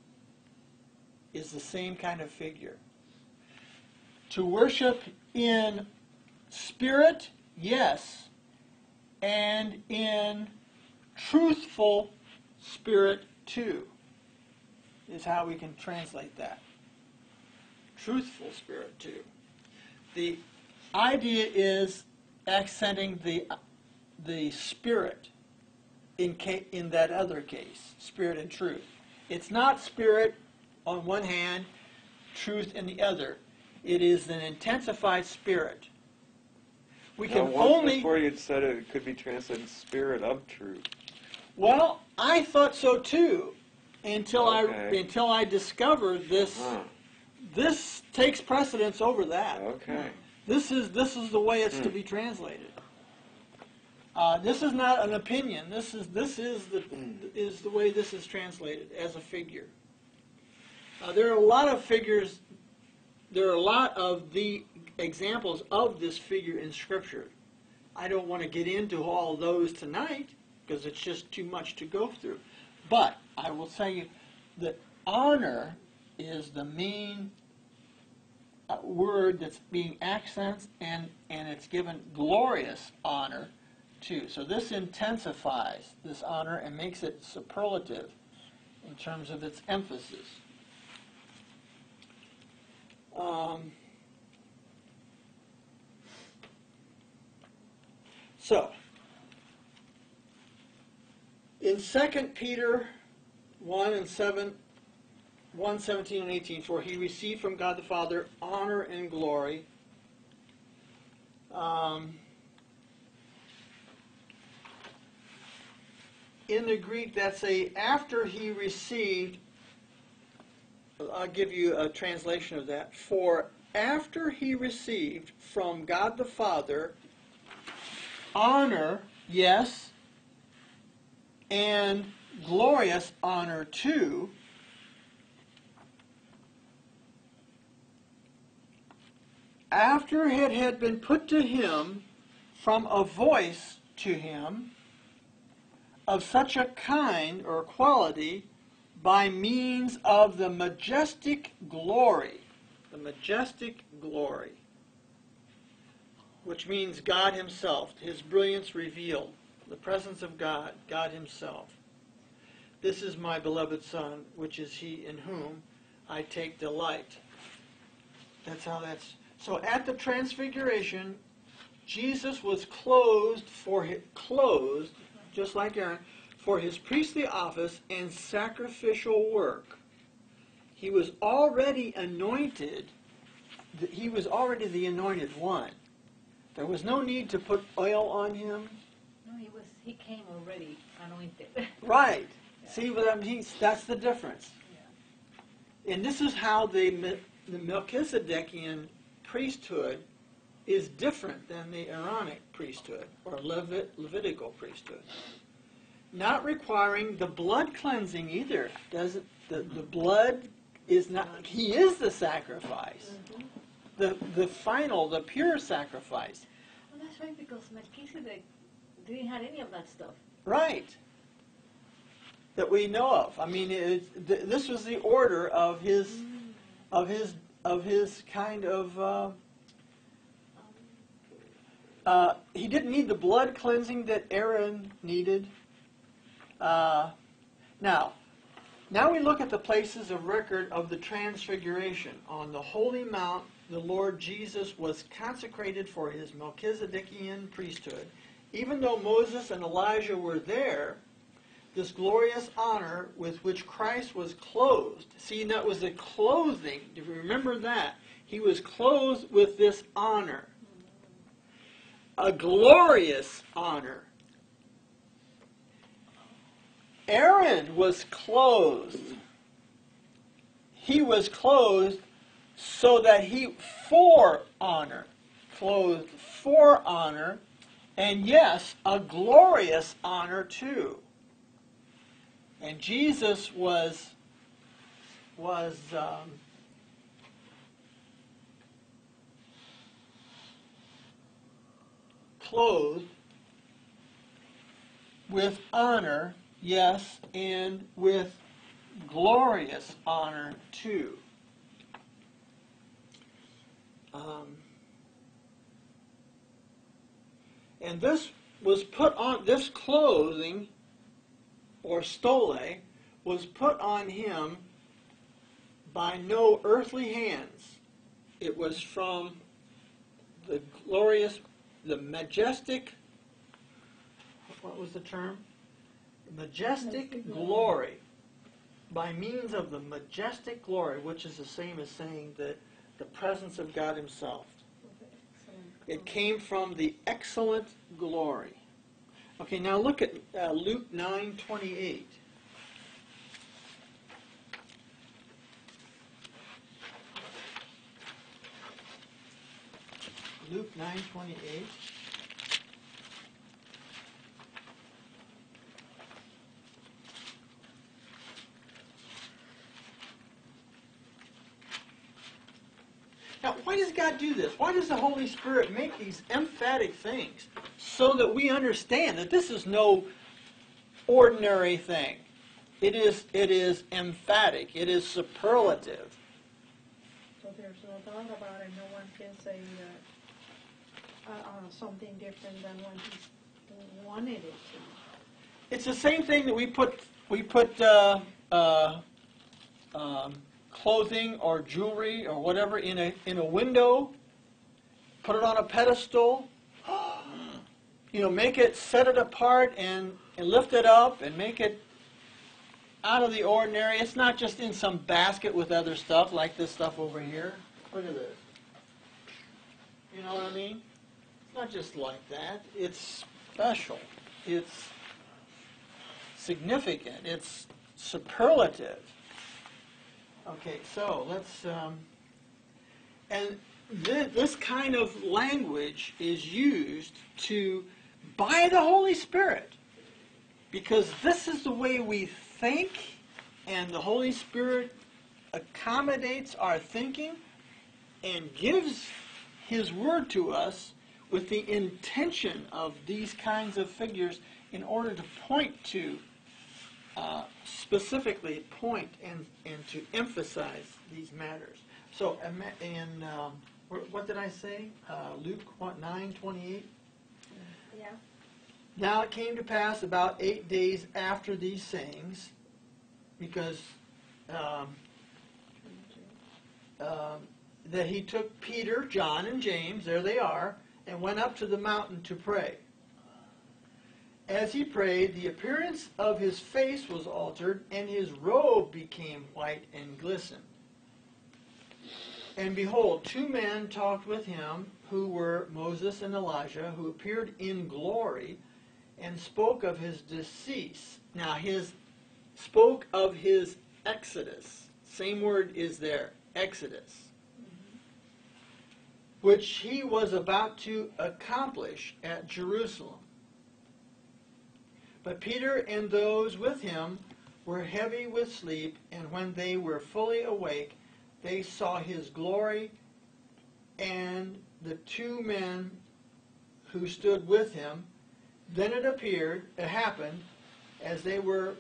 is the same kind of figure. To worship in spirit, yes, and in truthful spirit too, is how we can translate that. Truthful spirit too. The idea is accenting the spirit in that other case, spirit and truth. It's not spirit on one hand, truth in the other. It is an intensified spirit. We can only... Before you'd said it could be translated spirit of truth. Well, I thought so too, until I discovered this. Huh. This takes precedence over that. Okay. This is the way it's to be translated. This is not an opinion. This is the way this is translated as a figure. There are a lot of figures. There are a lot of the examples of this figure in Scripture. I don't want to get into all those tonight because it's just too much to go through. But I will tell you that honor is the main word that's being accented, and it's given glorious honor too. So this intensifies this honor and makes it superlative in terms of its emphasis. So, in 2 Peter 1:17 and 18, for he received from God the Father honor and glory. In the Greek, that's after he received. I'll give you a translation of that. For after he received from God the Father honor, yes, and glorious honor too, after it had been put to him from a voice to him of such a kind or quality by means of the majestic glory, which means God himself, his brilliance revealed, the presence of God, God himself. This is my beloved Son, which is he in whom I take delight. That's how that's... So at the Transfiguration, Jesus was clothed, just like Aaron, for his priestly office and sacrificial work. He was already anointed. He was already the anointed one. There was no need to put oil on him. No, he came already anointed. Right. See what I mean? That's the difference. And this is how the Melchizedekian priesthood is different than the Aaronic priesthood or Levitical priesthood. Not requiring the blood cleansing either. Doesn't the blood is not? He is the sacrifice. The final, the pure sacrifice. Well, that's right, because Melchizedek didn't have any of that stuff. Right. That we know of. I mean, this was the order of his kind of. He didn't need the blood cleansing that Aaron needed. Now we look at the places of record of the Transfiguration. On the Holy Mount, the Lord Jesus was consecrated for his Melchizedekian priesthood. Even though Moses and Elijah were there, this glorious honor with which Christ was clothed. See, that was the clothing. Do you remember that? He was clothed with this honor. A glorious honor. Aaron was clothed. He was clothed so that for honor. Clothed for honor. And yes, a glorious honor too. And Jesus was clothed with honor, yes, and with glorious honor too. And this was put on, this clothing, or stole, was put on him by no earthly hands. It was from the glorious, the majestic, what was the term? Majestic glory. By means of the majestic glory, which is the same as saying that the presence of God himself. It came from the excellent glory. Okay, now look at Luke 9:28. Luke 9:28. Now, why does God do this? Why does the Holy Spirit make these emphatic things? So that we understand that this is no ordinary thing. It is emphatic. It is superlative. So there's no doubt about it. No one can say something different than what he wanted it to. It's the same thing that we put clothing or jewelry or whatever in a window, put it on a pedestal, make it, set it apart and lift it up and make it out of the ordinary. It's not just in some basket with other stuff like this stuff over here. Look at this. You know what I mean? It's not just like that. It's special. It's significant. It's superlative. Okay, so let's, and this kind of language is used by the Holy Spirit, because this is the way we think, and the Holy Spirit accommodates our thinking and gives His Word to us with the intention of these kinds of figures in order to point to specifically point and to emphasize these matters. So, what did I say? Luke 9:28? Yeah. Now it came to pass about 8 days after these sayings, because that he took Peter, John, and James, there they are, and went up to the mountain to pray. As he prayed, the appearance of his face was altered, and his robe became white and glistened. And behold, 2 men talked with him, who were Moses and Elijah, who appeared in glory and spoke of his decease. Now, his spoke of his exodus. Same word is there, exodus, which he was about to accomplish at Jerusalem. But Peter and those with him were heavy with sleep, and when they were fully awake, they saw his glory and the two men who stood with him. Then it happened, as they were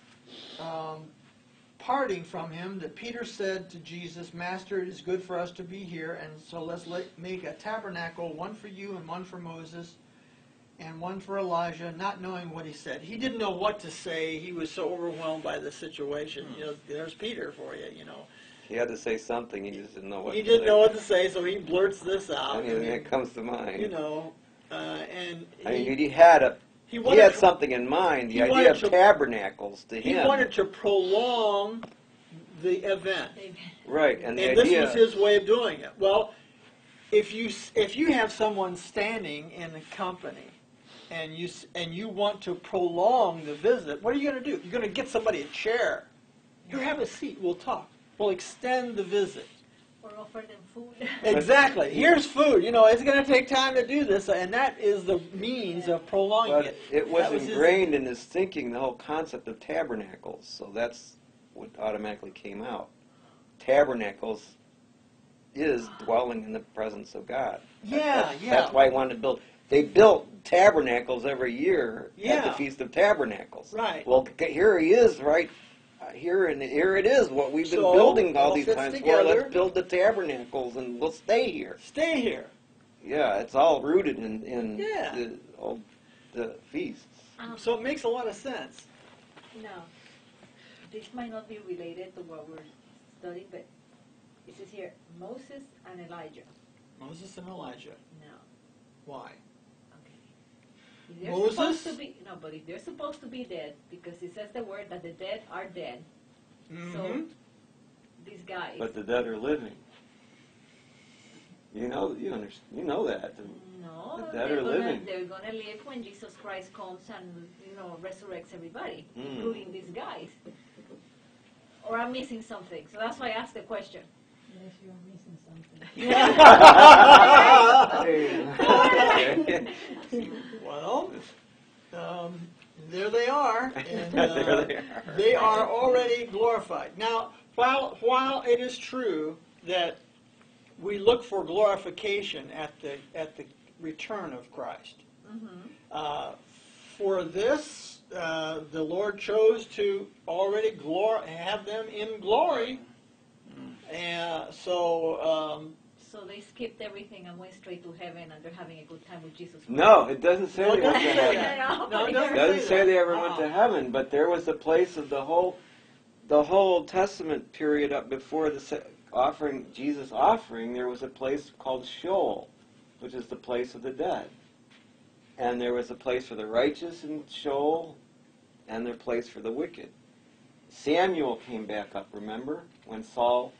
parting from him, that Peter said to Jesus, Master, it is good for us to be here, and so let's make a tabernacle, one for you and one for Moses, and one for Elijah, not knowing what he said. He didn't know what to say. He was so overwhelmed by the situation. You know, there's Peter for you, you know. He had to say something. He just didn't know what He to didn't say. know what to say, so he blurts this out. Anything that comes to mind. You know, and I mean, he had wanted something in mind. The he idea wanted of to- tabernacles to he him. wanted to prolong the event. Right, and the And idea. this was his way of doing it. Well, if you have someone standing in the company, and you want to prolong the visit, what are you going to do? You're going to get somebody a chair. You have a seat. We'll talk. We'll extend the visit. Or offer them food. Exactly. Here's food. You know, it's going to take time to do this, and that is the means of prolonging But it. it was That was his- ingrained in his thinking, the whole concept of tabernacles. So that's what automatically came out. Tabernacles is dwelling in the presence of God. Yeah, That's why he wanted to build. They built tabernacles every year at Yeah. the Feast of Tabernacles. Right. Well, here he is, right here, and here it is. What we've been So, building all all these fits times for. together. Let's build the tabernacles, and we'll stay here. Stay here. Yeah, it's all rooted in Yeah. the feasts. So it makes a lot of sense. Now, this might not be related to what we're studying, but it says here, Moses and Elijah. Moses and Elijah. No. Why? If they're Moses? supposed to be, no, but if they're supposed to be dead, because it says the word that the dead are dead, so these guys, But the dead are living. You know that. no, the dead are living. They're gonna live when Jesus Christ comes and resurrects everybody, Mm. including these guys. Or I'm missing something, so that's why I asked the question. Yes, you're missing something. Well, there they are, and There they are. they are already glorified. Now, while it is true that we look for glorification at the return of Christ, for this, the Lord chose to already have them in glory, and so. So they skipped everything and went straight to heaven, and they're having a good time with Jesus. No, it doesn't say No, they it went doesn't to say heaven. that. No, it It doesn't doesn't say that. they ever went to heaven, but there was a place of the whole Old Testament period up before the Jesus offering. There was a place called Sheol, which is the place of the dead, and there was a place for the righteous in Sheol, and their place for the wicked. Samuel came back up. Remember when Saul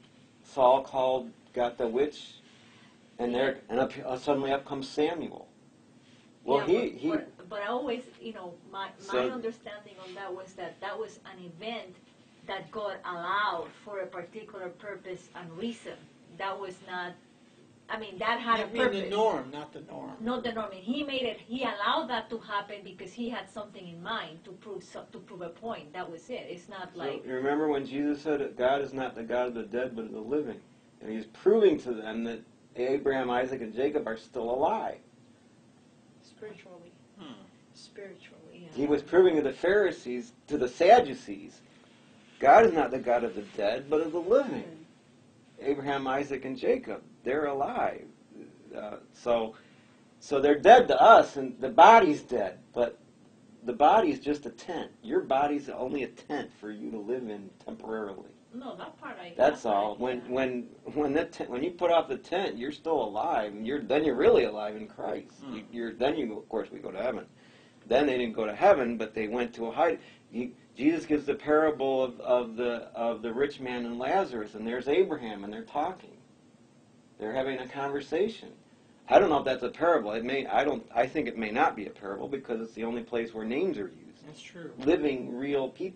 got the witch, and suddenly up comes Samuel. Well, Yeah, but I always, my So- understanding on that was that was an event that God allowed for a particular purpose and reason. That was not, that had a I mean purpose. the norm, not the norm. Not the norm. He allowed that to happen because he had something in mind to prove a point. That was it. It's not like, So, remember when Jesus said that God is not the God of the dead but of the living, and he's proving to them that Abraham, Isaac, and Jacob are still alive. Spiritually. Spiritually, yeah. He was proving to the Pharisees, to the Sadducees, God is not the God of the dead but of the living. Abraham, Isaac, and Jacob, they're alive. So they're dead to us, and the body's dead, but the body's just a tent. Your body's only a tent for you to live in temporarily. no, that part That's that part all. I- When you put off the tent, you're still alive. And then you're really alive in Christ. Of course, we go to heaven. Then they didn't go to heaven, but they went to a hide. Jesus gives the parable of the rich man and Lazarus, and there's Abraham, and they're talking. They're having a conversation. I don't know if that's a parable. I think it may not be a parable because it's the only place where names are used. That's true. Living, real people.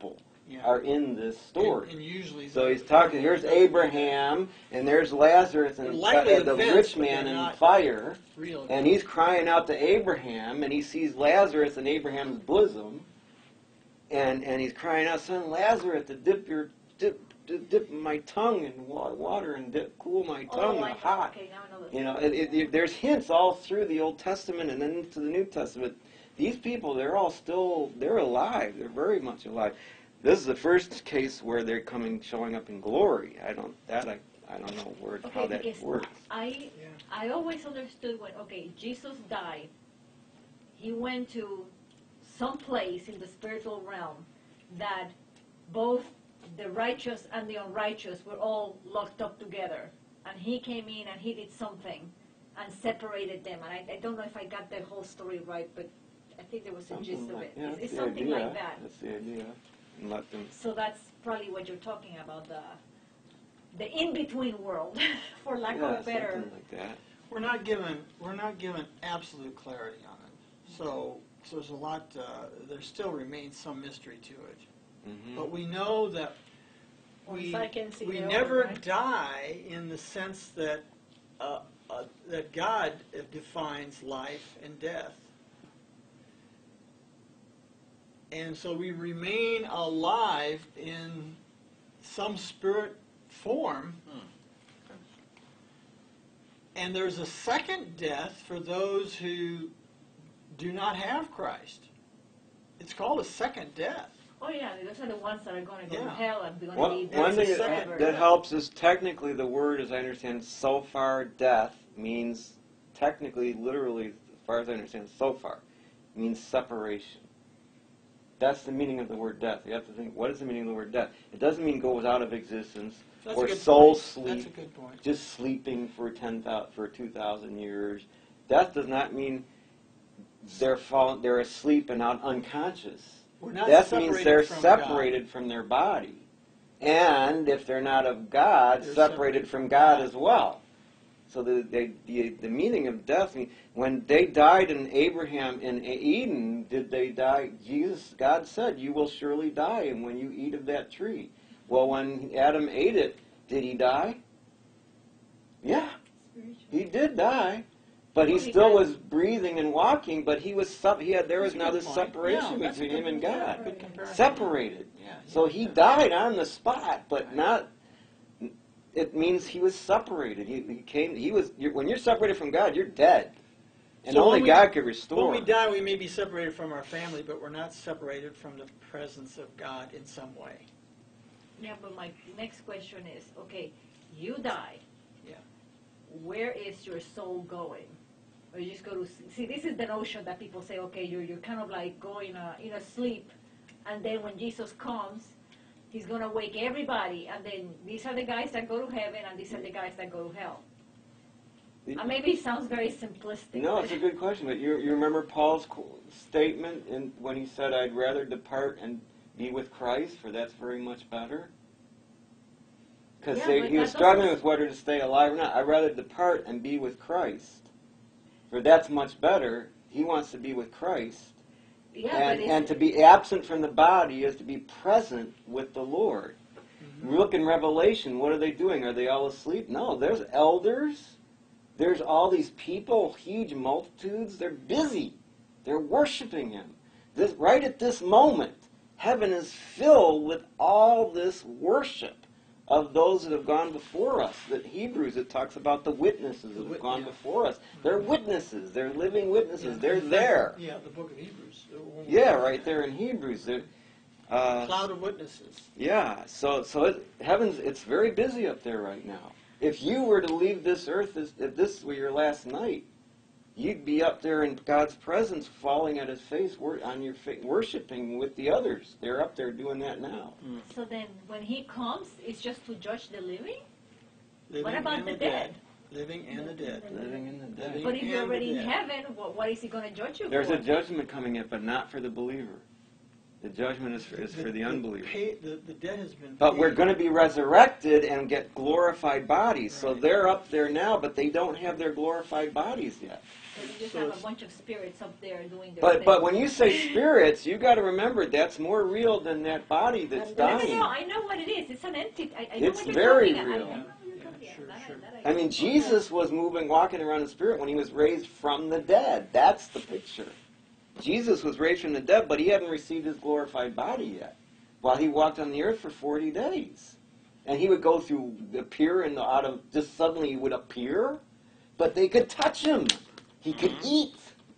Yeah. are in this story. And usually, So he's talking, here's Abraham, and there's Lazarus, They're and likely the events, rich but man they're in not fire, real. and he's crying out to Abraham, and he sees Lazarus in Abraham's bosom, and he's crying out, son, Lazarus, to dip my tongue in water and cool my tongue in hot. Okay, now I know this. You know, there's hints all through the Old Testament and then into the New Testament. These people, they're all still, they're alive. They're very much alive. This is the first case where they're showing up in glory. I don't know how that because works. I always understood when Jesus died, he went to some place in the spiritual realm that both the righteous and the unrighteous were all locked up together, and he came in and he did something and separated them. And I don't know if I got the whole story right, but I think there was a gist of it. Yeah, It's that's the something idea. like that. That's the idea. And let them. So that's probably what you're talking about, the in-between world, for lack of a better. Something like that. We're not given absolute clarity on it. So there's a lot. There still remains some mystery to it. Mm-hmm. But we know that Once I can see we the never order, right? die in the sense that that God defines life and death. And so we remain alive in some spirit form. And there's a second death for those who do not have Christ. It's called a second death. Oh yeah, those are the ones that are going to go to Yeah. hell and going to One be thing the that, second that death. helps is technically the word, as I understand, so far death means technically, literally, as far as I understand, so far means separation. That's the meaning of the word death. You have to think, what is the meaning of the word death? It doesn't mean goes out of existence That's or a good soul point. sleep, That's a good point. just sleeping for 2,000 years. Death does not mean they're asleep and not unconscious. We're not Death means separated they're from separated from their body. And if they're not of God, They're separated from God as well. So the meaning of death, when they died in Abraham in Eden, did they die? God said, you will surely die and when you eat of that tree. Well, when Adam ate it, did he die? Yeah, he did die. But he still was breathing and walking, but there was now this separation Yeah, that's a between him and God. good comparison. Separated. Yeah, So he died on the spot, but not. It means he was separated. When you're separated from God, you're dead, and So only when God could restore. When we die, we may be separated from our family, but we're not separated from the presence of God in some way. Yeah, but my next question is, okay, you died. Yeah. Where is your soul going? Or you just go to see? This is the notion that people say, okay, you're kind of like going in a sleep, and then when Jesus comes, he's going to wake everybody, and then these are the guys that go to heaven, and these are the guys that go to hell. Maybe it sounds very simplistic. No, it's a good question, but you remember Paul's statement when he said, "I'd rather depart and be with Christ, for that's very much better." Because Yeah, but he was that struggling doesn't- with whether to stay alive or not. I'd rather depart and be with Christ, for that's much better. He wants to be with Christ. Yeah, And to be absent from the body is to be present with the Lord. Mm-hmm. We look in Revelation, what are they doing? Are they all asleep? No, there's elders. There's all these people, huge multitudes. They're busy. They're worshiping Him. Right at this moment, heaven is filled with all this worship of those that have gone before us. The Hebrews, it talks about the witnesses that have gone before us. They're witnesses. They're living witnesses. They're there. Yeah, the book of Hebrews. Yeah, right there in Hebrews. Cloud of witnesses. Yeah, so heaven's, it's very busy up there right now. If you were to leave this earth, if this were your last night, you'd be up there in God's presence, falling at His face, on your face, worshiping with the others. They're up there doing that now. So then, when He comes, it's just to judge the living? Living What about and the dead? Living and the dead. Living in the dead. But if you're And already in the dead. heaven, what is He going to judge you There's for? a judgment coming up, but not for the believer. The judgment is for the unbeliever. The debt has been But paid. we're going to be resurrected and get glorified bodies. So Right. they're up there now, but they don't have their glorified bodies yet. So you just So have it's- a bunch of spirits up there doing their But thing. but when you say spirits, you got to remember that's more real than that body that's No, no, dying. no, I know what it is. It's an entity. I know It's what you're very talking real. about. I know what you're talking Sure, about. sure. I mean, Jesus was walking around in spirit when he was raised from the dead. That's the picture. Jesus was raised from the dead, but he hadn't received his glorified body yet. While he walked on the earth for 40 days. And he would go through, appear and out of, just suddenly he would appear, but they could touch him. He could eat.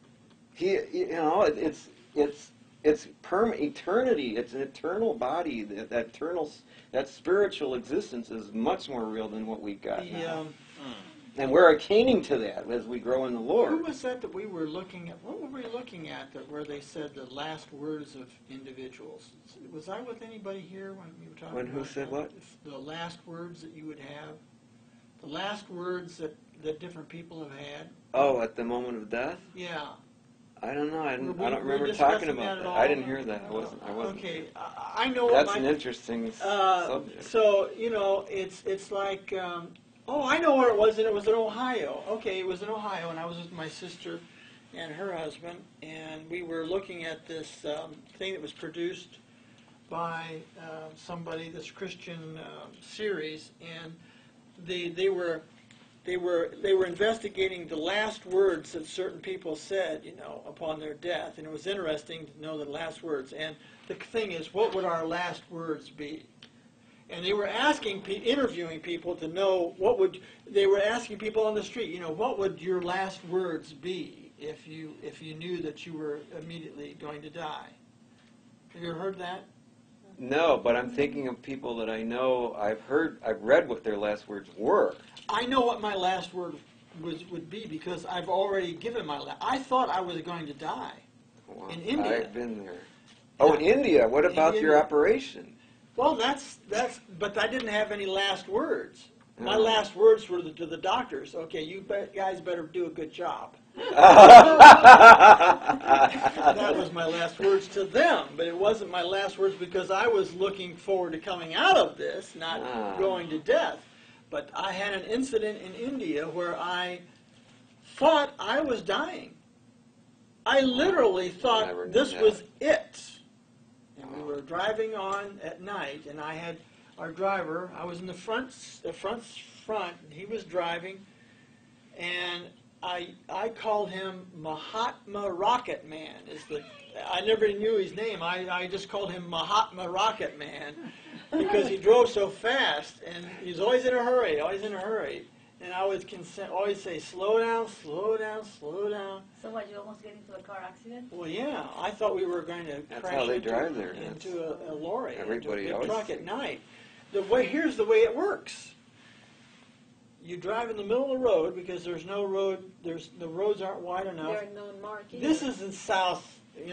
It's eternity. It's an eternal body. That spiritual existence is much more real than what we got now. And we're attaining to that as we grow in the Who Lord. was that we were looking at? What were we looking at where they said the last words of individuals? Was I with anybody here when we were talking When who about said that? what? The last words that you would have? The last words that different people have had? Oh, at the moment of death? Yeah. I don't know. I Were don't we remember discussing talking about that at that. all? I didn't hear that. I wasn't. Okay. I know what That's my... an interesting subject. So, it's like... oh, I know where it was, and it was in Ohio. Okay, it was in Ohio, and I was with my sister and her husband, and we were looking at this thing that was produced by somebody, this Christian series, and they were investigating the last words that certain people said, upon their death, and it was interesting to know the last words. And the thing is, what would our last words be? And they were interviewing people to know they were asking people on the street, what would your last words be if you knew that you were immediately going to die? Have you ever heard that? No, but I'm thinking of people that I know. I've read what their last words were. I know what my last word would be because I've already given my last. I thought I was going to die. Well, In India. I've been there. Oh, in India. What about your India. operation? Well, but I didn't have any last words. My Oh. last words were to the doctors. Okay, you guys better do a good job. That was my last words to them, but it wasn't my last words because I was looking forward to coming out of this, not going to death. But I had an incident in India where I thought I was dying. I literally thought Never knew this that. was it. And we were driving on at night, and I had our driver. I was in the front, and he was driving, and I called him Mahatma Rocket Man. I never knew his name. I just called him Mahatma Rocket Man because he drove so fast, and he's always in a hurry, always in a hurry. And I would always say, slow down, slow down, slow down. So what, you almost get into a car accident? Well, yeah, I thought we were going to That's crash how they into, drive there. into a lorry, Everybody into a always truck at thinks. night. Here's the way it works. You drive in the middle of the road because there's no road. The roads aren't wide enough. They're non-marked. This is in South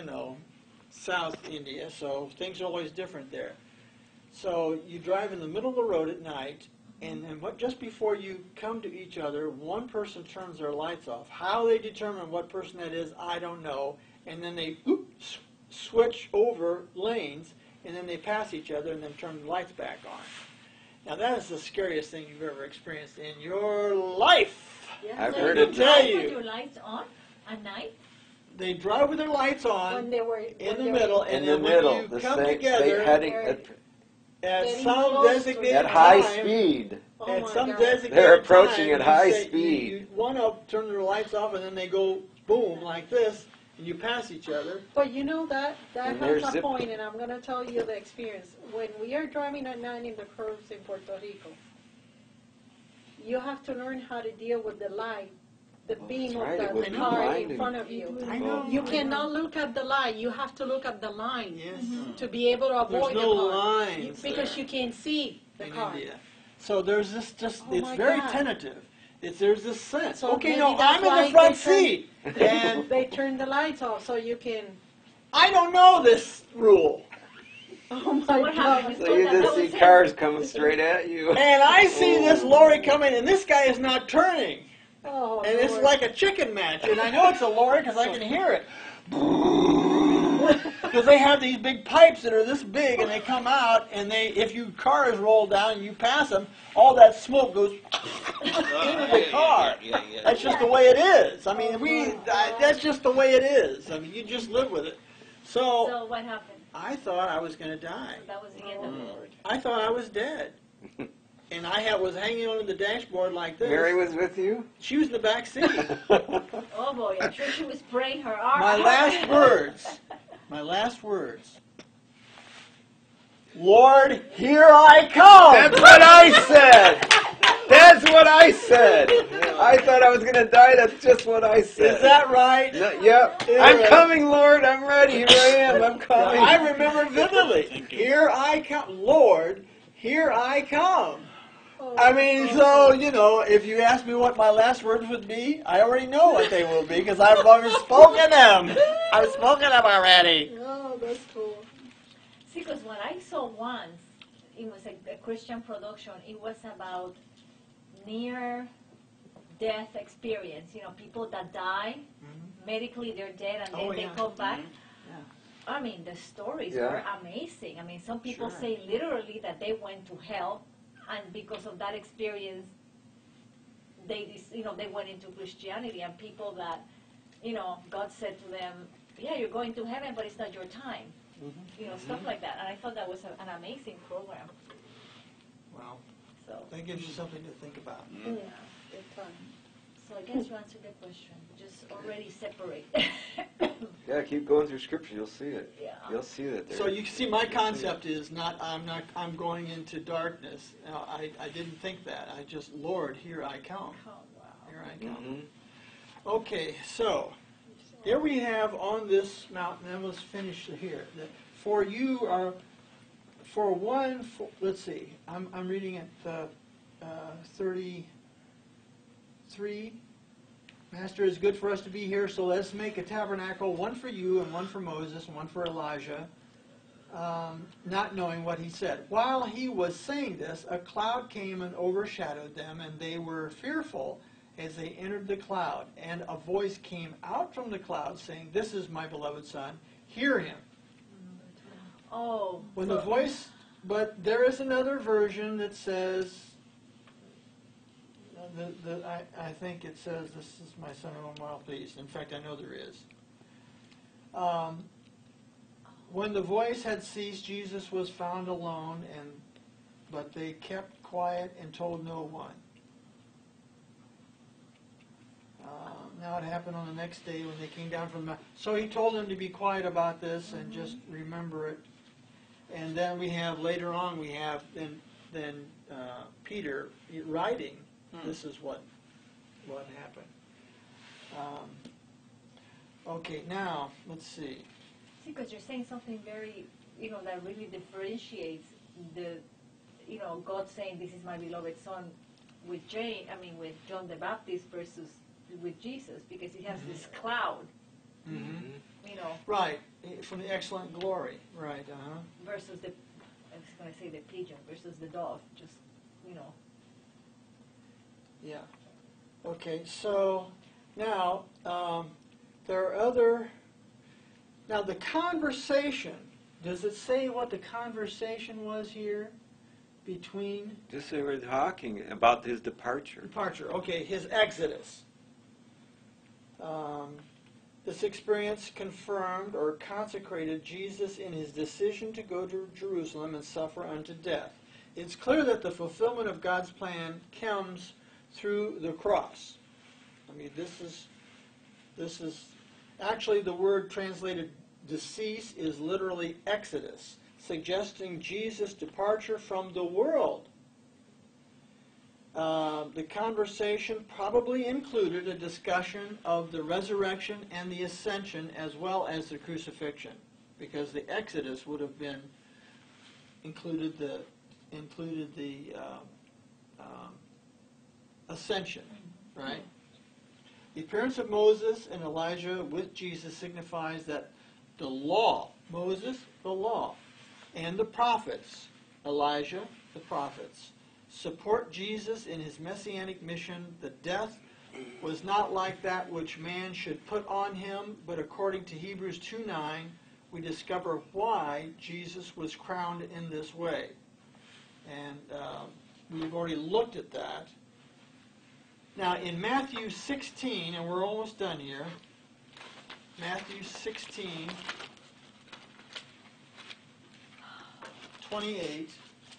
India, so things are always different there. So you drive in the middle of the road at night, and just before you come to each other, one person turns their lights off. How they determine what person that is, I don't know. And then they switch over lanes, and then they pass each other, and then turn the lights back on. Now that is the scariest thing you've ever experienced in your life. Yeah. I've So heard you it. Tell drive you. with your lights on at night? They drive with their lights When on they were in the middle, and In then the middle, when you the come same, together heading They're- at getting some close to designated at high time, speed. Oh at my some God. designated They're approaching time, at high you say, speed. You want to turn their lights off, and then they go boom like this, and you pass each other. But you know that And they're has a zip- point, and I'm going to tell you the experience. When we are driving at night in the curves in Puerto Rico, you have to learn how to deal with the light, the beam that's right, it of would the be car in blinding. front of you. I know. You cannot look at the light. You have to look at the line Yes. to be able to There's avoid no the car. lines Because there you can't see the in car. India. So there's this Oh it's my very God. tentative. There's this sense. So Okay, maybe no, that's I'm in why the front they turn- seat, and They turn the lights off so you can. I don't know this rule. Oh my So what happened? God. So you just see cars coming straight at you. And I see this lorry coming, and this guy is not turning. Oh, And it's Lord. like a chicken match, and I know it's a lorry because I can hear it. Because they have these big pipes that are this big, and they come out, and if your cars roll down and you pass them, all that smoke goes into the car. Yeah. That's just the way it is. I mean, that's just the way it is. I mean, you just live with it. So So what happened? I thought I was going to die. That was the end of it. I thought I was dead. And I was hanging on the dashboard like this. Mary was with you? She was in the back seat. Oh boy, I'm sure she was praying her arm. My last words. Lord, here I come. That's what I said. That's what I said. I thought I was going to die. That's just what I said. Is that right? Yep. Yeah. I'm coming, Lord. I'm ready. Here I am. I'm coming. I remember vividly. Here I come. Lord, here I come. I mean, so, if you ask me what my last words would be, I already know what they will be because I've already spoken them. I've spoken them already. Oh, that's cool. See, because what I saw once, it was a Christian production. It was about near-death experience. People that die, medically they're dead, and then they come back. I mean, the stories were amazing. I mean, some people say literally that they went to hell, and because of that experience, they went into Christianity. And people that, God said to them, "Yeah, you're going to heaven, but it's not your time." Stuff like that. And I thought that was an amazing program. Wow. So, That gives you something to think about. yeah, good fun. So I guess you answered the question. Just already separate. Yeah, keep going through Scripture. You'll see it. Yeah. You'll see that. So you can see my concept is I'm going into darkness. Now, I didn't think that. I just, Lord, here I come. Oh, wow. Here I come. Mm-hmm. Okay, so here we have on this mountain, and let's finish here. For you are, let's see, I'm reading at 33. Master, it's good for us to be here, so let's make a tabernacle, one for you and one for Moses and one for Elijah, not knowing what he said. While he was saying this, a cloud came and overshadowed them, and they were fearful as they entered the cloud. And a voice came out from the cloud saying, "This is my beloved Son, hear him." Oh. When the voice, but there is another version that says, I think it says, "This is my Son whom I'm well pleased." In fact, I know there is. When the voice had ceased, Jesus was found alone, but they kept quiet and told no one. Now it happened on the next day when they came down from the mountain. So he told them to be quiet about this and just remember it. And then we have later on then Peter writing. This is what happened. Okay, now let's see. See, because you're saying something very, that really differentiates God saying, "This is my beloved Son," with John the Baptist versus with Jesus, because he has this cloud, Right, from the excellent glory. Right, versus I was going to say the pigeon versus the dove, just, Yeah. Okay, so now there are other. Now the conversation. Does it say what the conversation was here between Just they were talking about his departure. Okay, his exodus. This experience confirmed or consecrated Jesus in his decision to go to Jerusalem and suffer unto death. It's clear that the fulfillment of God's plan comes through the cross. I mean, this is actually the word translated decease is literally exodus, suggesting Jesus' departure from the world. The conversation probably included a discussion of the resurrection and the ascension as well as the crucifixion, because the exodus would have been included the ascension, right? The appearance of Moses and Elijah with Jesus signifies that the law, Moses, the law, and the prophets, Elijah, the prophets, support Jesus in his messianic mission. The death was not like that which man should put on him, but according to Hebrews 2:9, we discover why Jesus was crowned in this way. And we've already looked at that. Now, in Matthew 16, and we're almost done here, Matthew 16, 28.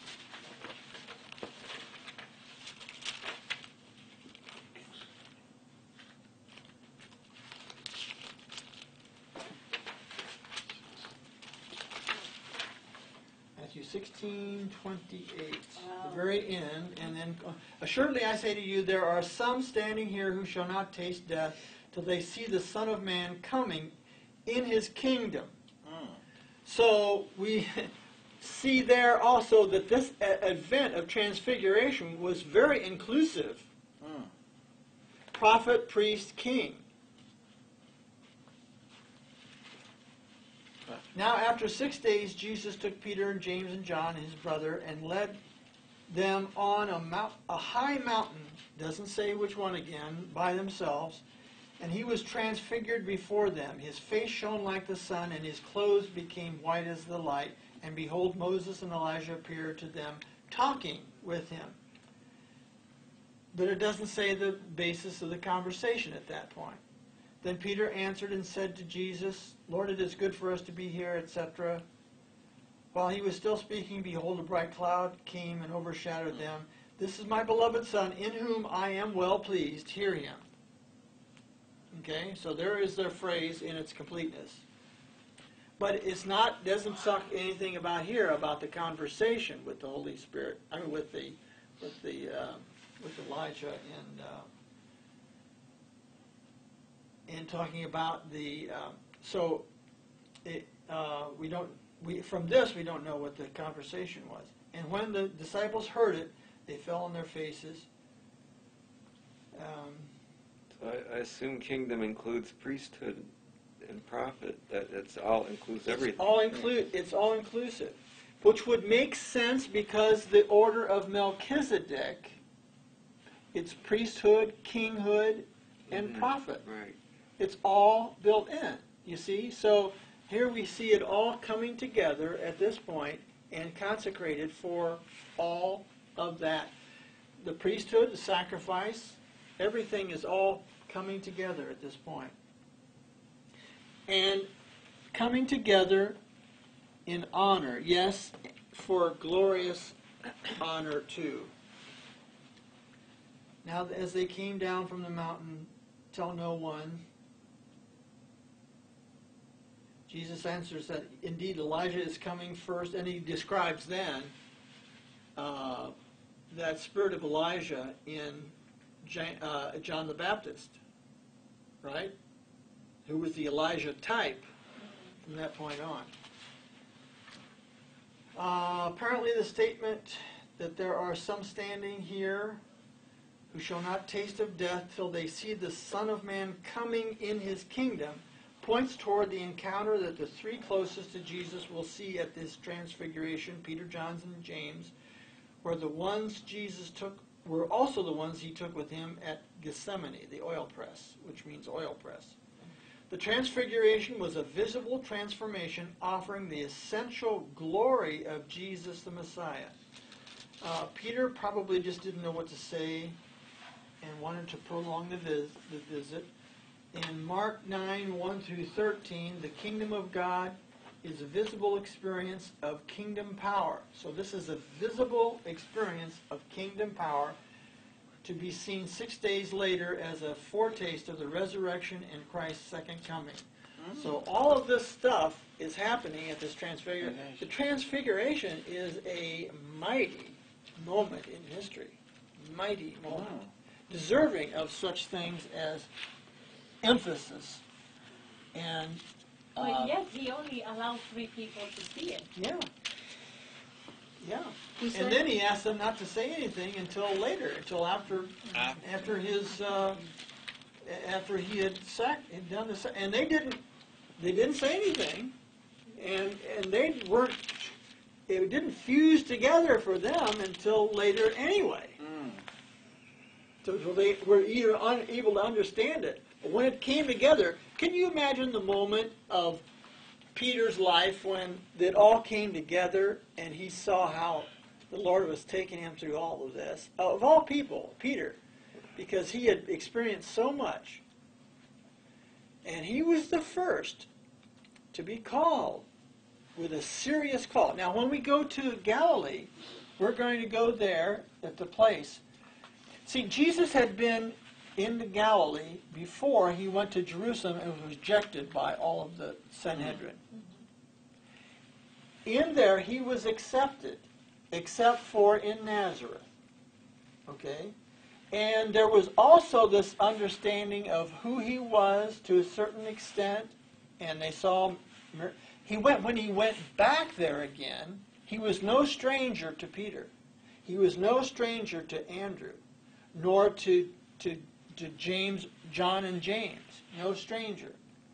Matthew 16:28, the very end, and then, assuredly I say to you, there are some standing here who shall not taste death till they see the Son of Man coming in his kingdom. So we see there also that this event of transfiguration was very inclusive. Prophet, priest, king. Now after 6 days, Jesus took Peter and James and John, his brother, and led them on a high mountain, doesn't say which one again, by themselves. And he was transfigured before them. His face shone like the sun, and his clothes became white as the light. And behold, Moses and Elijah appeared to them, talking with him. But it doesn't say the basis of the conversation at that point. Then Peter answered and said to Jesus, Lord, it is good for us to be here, etc. While he was still speaking, behold, a bright cloud came and overshadowed them. This is my beloved Son, in whom I am well pleased. Hear him. Okay, so there is their phrase in its completeness. But it's not, doesn't talk anything about here about the conversation with the Holy Spirit. I mean, with Elijah and talking about the. From this we don't know what the conversation was. And when the disciples heard it, they fell on their faces. So I assume kingdom includes priesthood and prophet. That's all includes everything. It's all inclusive, which would make sense because the order of Melchizedek, it's priesthood, kinghood, and prophet. Right. It's all built in. You see, so here we see it all coming together at this point and consecrated for all of that. The priesthood, the sacrifice, everything is all coming together at this point. And coming together in honor, yes, for glorious honor too. Now, as they came down from the mountain, tell no one. Jesus answers that indeed Elijah is coming first, and he describes then that spirit of Elijah in John the Baptist, right? Who was the Elijah type from that point on. Apparently the statement that there are some standing here who shall not taste of death till they see the Son of Man coming in his kingdom points toward the encounter that the three closest to Jesus will see at this transfiguration, Peter, John, and James, where the ones Jesus took were also the ones he took with him at Gethsemane, the oil press, which means oil press. The transfiguration was a visible transformation offering the essential glory of Jesus the Messiah. Peter probably just didn't know what to say and wanted to prolong the visit. In Mark 9, 1 through 13, the kingdom of God is a visible experience of kingdom power. So this is a visible experience of kingdom power to be seen 6 days later as a foretaste of the resurrection and Christ's second coming. So all of this stuff is happening at this transfiguration. The transfiguration is a mighty moment in history. Mighty moment. Deserving of such things as emphasis. And But yet he only allowed 3 people to see it. yeah. Yeah. He And said- then he asked them not to say anything until later, until after his after he had done this, and they didn't say anything, and they weren't. It didn't fuse together for them until later anyway. So they were either unable to understand it. But when it came together, can you imagine the moment of Peter's life when it all came together and he saw how the Lord was taking him through all of this. Of all people, Peter, because he had experienced so much. And he was the first to be called with a serious call. Now, when we go to Galilee, we're going to go there at the place. See, Jesus had been in the Galilee before he went to Jerusalem and was rejected by all of the Sanhedrin. In there, he was accepted, except for in Nazareth. Okay? And there was also this understanding of who he was to a certain extent, and they saw when he went back there again, he was no stranger to Peter. He was no stranger to Andrew, nor to James, John and James. No stranger.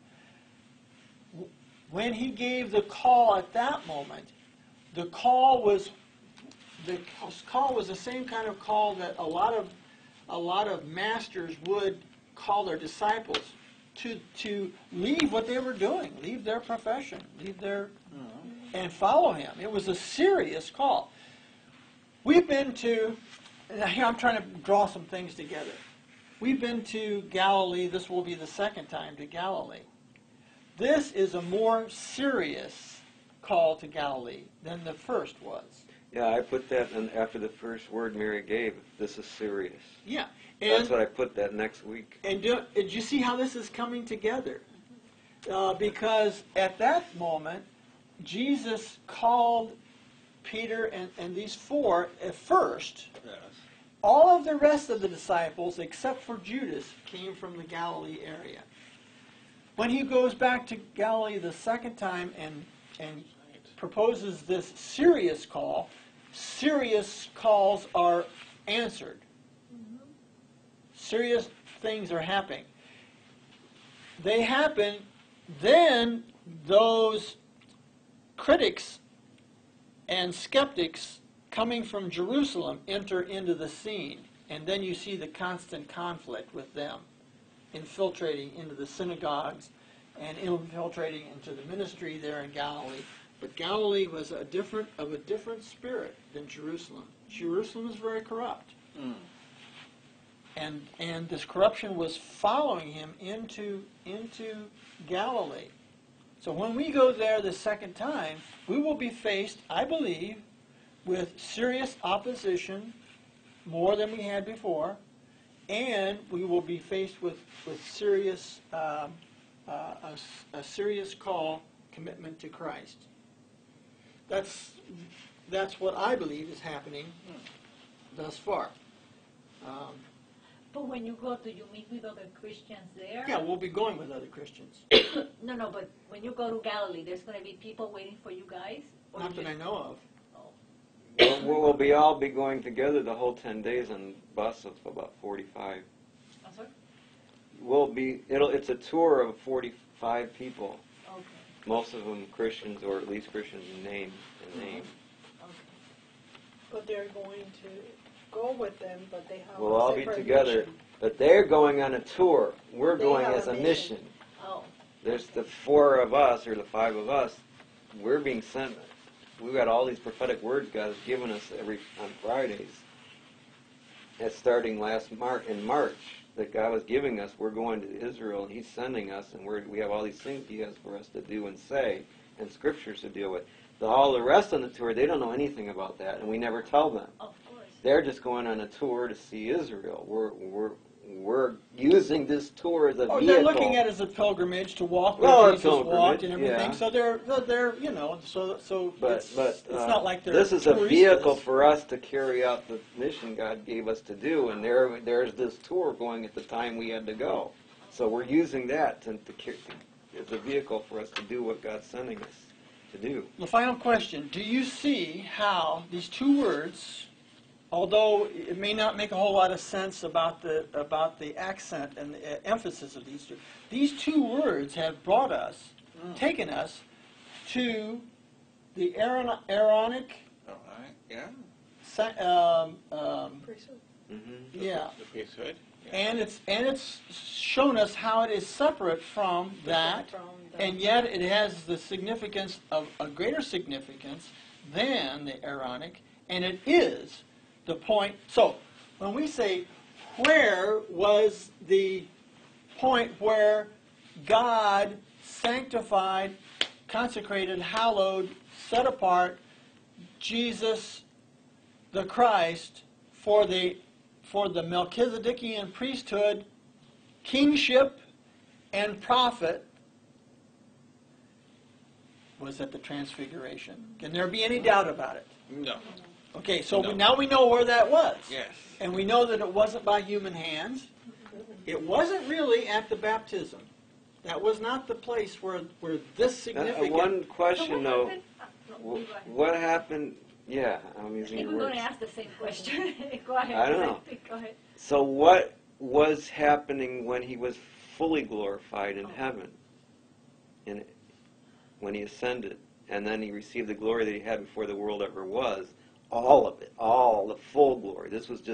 When he gave the call at that moment, the call was the same kind of call that a lot of masters would call their disciples to leave what they were doing, leave their profession, and follow him. It was a serious call. We've been to, here I'm trying to draw some things together. We've been to Galilee. This will be the second time to Galilee. This is a more serious call to Galilee than the first was. Yeah, I put that in after the first word Mary gave. This is serious. Yeah. That's what I put that next week. And did you see how this is coming together? Because at that moment, Jesus called Peter and these four at first. Yes. All of the rest of the disciples, except for Judas, came from the Galilee area. When he goes back to Galilee the second time and proposes this serious call, serious calls are answered. Serious things are happening. They happen, then those critics and skeptics coming from Jerusalem enter into the scene. And then you see the constant conflict with them, infiltrating into the synagogues and infiltrating into the ministry there in Galilee. But Galilee was of a different spirit than Jerusalem. Jerusalem is very corrupt. And this corruption was following him into Galilee. So when we go there the second time, we will be faced, I believe, with serious opposition, more than we had before, and we will be faced with serious a serious call, commitment to Christ. That's what I believe is happening thus far. But when you go, do you meet with other Christians there? Yeah, we'll be going with other Christians. No, but when you go to Galilee, there's going to be people waiting for you guys? Or Not that I know of. We'll all be going together the whole 10 days on a bus of about 45. I'm sorry? It's a tour of 45 people. Okay. Most of them Christians, or at least Christians in name. Okay. But they're going to go with them, but they have We'll a all be separate together, mission. but they're going on a tour. We're They going have as a a mission. mission. Oh. There's the 4 of us, or the 5 of us. We're being sent. We've got all these prophetic words God has given us on Fridays. That's starting in March that God was giving us. We're going to Israel, and He's sending us, and we have all these things He has for us to do and say, and scriptures to deal with. All the rest on the tour, they don't know anything about that, and we never tell them. Of course. They're just going on a tour to see Israel. We're using this tour as a vehicle. They're looking at it as a pilgrimage to walk where Well, a Jesus walked and pilgrimage, everything. yeah. So they're it's not like they're this is a touristas. vehicle for us to carry out the mission God gave us to do, and there's this tour going at the time we had to go. So we're using that as a vehicle for us to do what God's sending us to do. The final question: do you see how these two words, although it may not make a whole lot of sense about the accent and the emphasis of these two words have brought us, taken us to the Aaronic All right. Yeah. Priesthood. Yeah. The priesthood. Yeah. And it's shown us how it is separate from that, From the- and yet it has the significance of a greater significance than the Aaronic, and it is the point. So when we say, where was the point where God sanctified, consecrated, hallowed, set apart Jesus the Christ for the Melchizedekian priesthood, kingship, and prophet, was at the Transfiguration. Can there be any doubt about it? No. Okay, so No. now we know where that was. Yes. And we know that it wasn't by human hands. It wasn't really at the baptism. That was not the place where this significant... One question, though. No, What happened? Yeah, I'm I using think your we're going words. to ask the same question. Go ahead. I don't know. Go ahead. So what was happening when he was fully glorified in heaven? When he ascended, and then he received the glory that he had before the world ever was, all of it, all the full glory. This was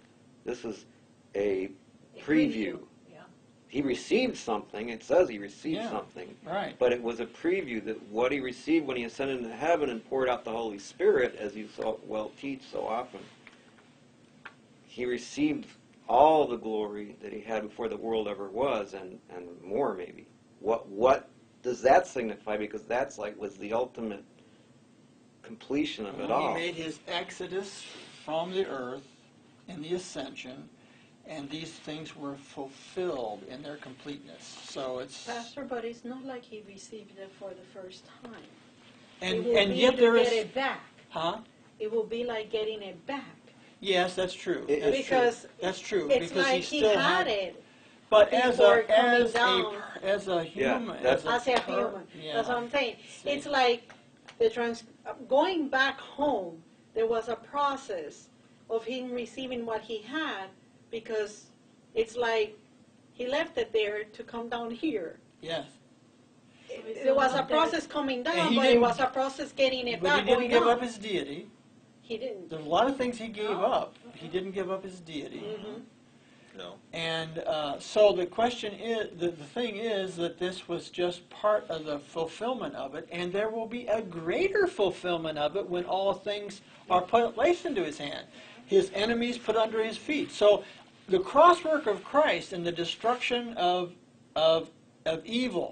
a preview. Yeah. He received something. It says he received Yeah. something. Right. But it was a preview that what he received when he ascended into heaven and poured out the Holy Spirit, as you so well teach so often. He received all the glory that he had before the world ever was, and more maybe. What does that signify? Because that's was the ultimate completion of it all. He made his exodus from the earth in the ascension, and these things were fulfilled in their completeness. So it's... Pastor, but it's not like he received it for the first time. And, it will and be yet to there get is... it back. Huh? It will be like getting it back. Yes, that's true. It- That's because true. That's true. It's because like he he still had it But as before a coming as down. a human, that's- as a human. That's what I'm saying. It's like going back home. There was a process of him receiving what he had, because it's like he left it there to come down here. Yes. There was a process coming And down, he but it didn't- was a process getting it But back. he didn't going give down. up his deity. He didn't. There's a lot of things he gave up. He didn't give up his deity. Mhm. No. And so the question is, the thing is that this was just part of the fulfillment of it, and there will be a greater fulfillment of it when all things are placed into his hand. His enemies put under his feet. So the crosswork of Christ and the destruction of evil,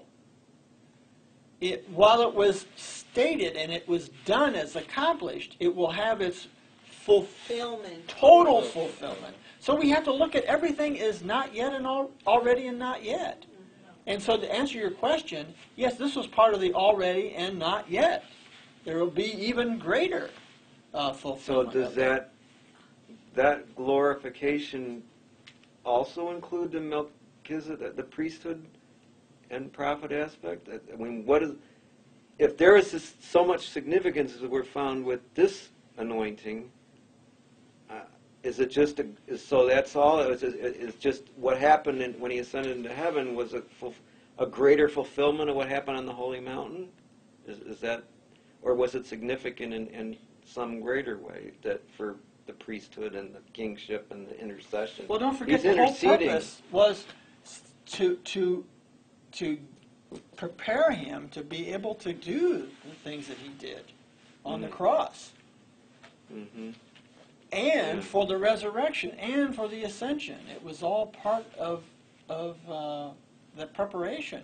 while it was stated and it was done as accomplished, it will have its Fulfillment. total fulfillment. So we have to look at everything as not yet and already and not yet. And so to answer your question, yes, this was part of the already and not yet. There will be even greater So fulfillment. does of that glorification also include the Melchizedek, the priesthood and prophet aspect? I mean, if there is so much significance as we're found with this anointing? Is it just so that's all? It's just what happened when he ascended into heaven was a greater fulfillment of what happened on the holy mountain? Is that, or was it significant in some greater way that for the priesthood and the kingship and the intercession? Well, don't forget He's the whole interceding. purpose was to prepare him to be able to do the things that he did on the cross. Mm-hmm. And for the resurrection, and for the ascension. It was all part of the preparation.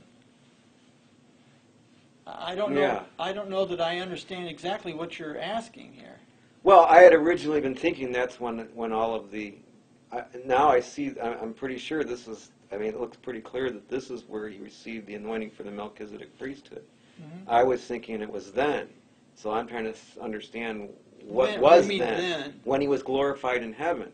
I don't know. Yeah. I don't know that I understand exactly what you're asking here. Well, I had originally been thinking that's when all of the. Now I see. I'm pretty sure this is. I mean, it looks pretty clear that this is where he received the anointing for the Melchizedek priesthood. Mm-hmm. I was thinking it was then. So I'm trying to understand what When- was what do you mean then, then? when he was glorified in heaven.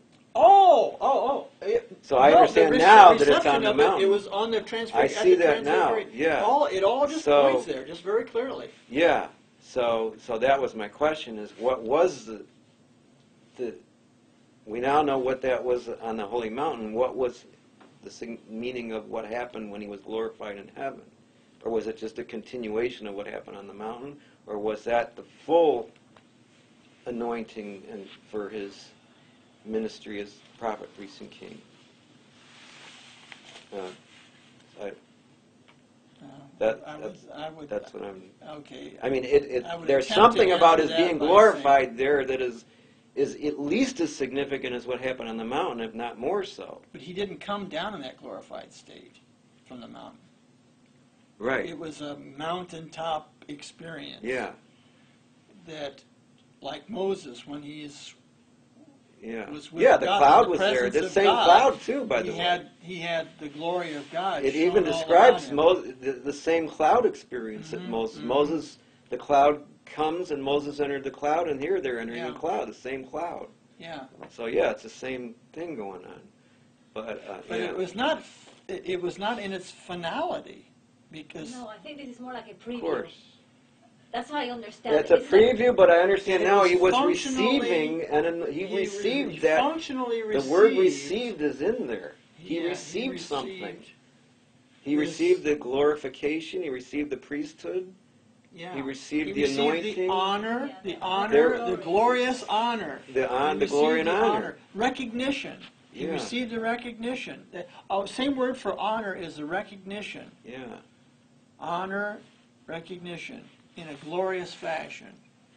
So I understand now that it's on the mountain. It was on the transfer. I see that now, yeah. It all just So- points there, just very clearly. Yeah. So that was my question: is what was the? We now know what that was on the holy mountain. What was the meaning of what happened when he was glorified in heaven? Or was it just a continuation of what happened on the mountain? Or was that the full anointing and for his ministry as prophet, priest, and king. That's what I'm. Okay. I mean, I would there's attempt to something about answer his that being by glorified there that is at least as significant as what happened on the mountain, if not more so. But he didn't come down in that glorified state from the mountain. Right. It was a mountaintop experience. Yeah. That, like Moses, when he Yeah. was with Yeah, the God, cloud the was there. presence The of same God, cloud too, by the way. He had the glory of God. It shone even all describes around him. the same cloud experience that Moses. Moses, the cloud comes and Moses entered the cloud, and here they're entering Yeah. the cloud, the same cloud. Yeah, So yeah, it's the same thing going on. But but yeah. it was not. It was not in its finality, because No, I think this is more like a Of preview. course. That's how I understand It's it. a It's like- preview, but I understand It now was he was functionally- receiving, and he received that. Functionally The received. word received is in there. He Yeah, received something. He this- received the glorification. He received the priesthood. Yeah. He received He the received anointing. the honor, Yeah, the the honor, There- the glorious honor. The He glory received and the honor. Recognition. He Yeah. received the recognition. Same word for honor is the recognition. Yeah. Honor, recognition in a glorious fashion.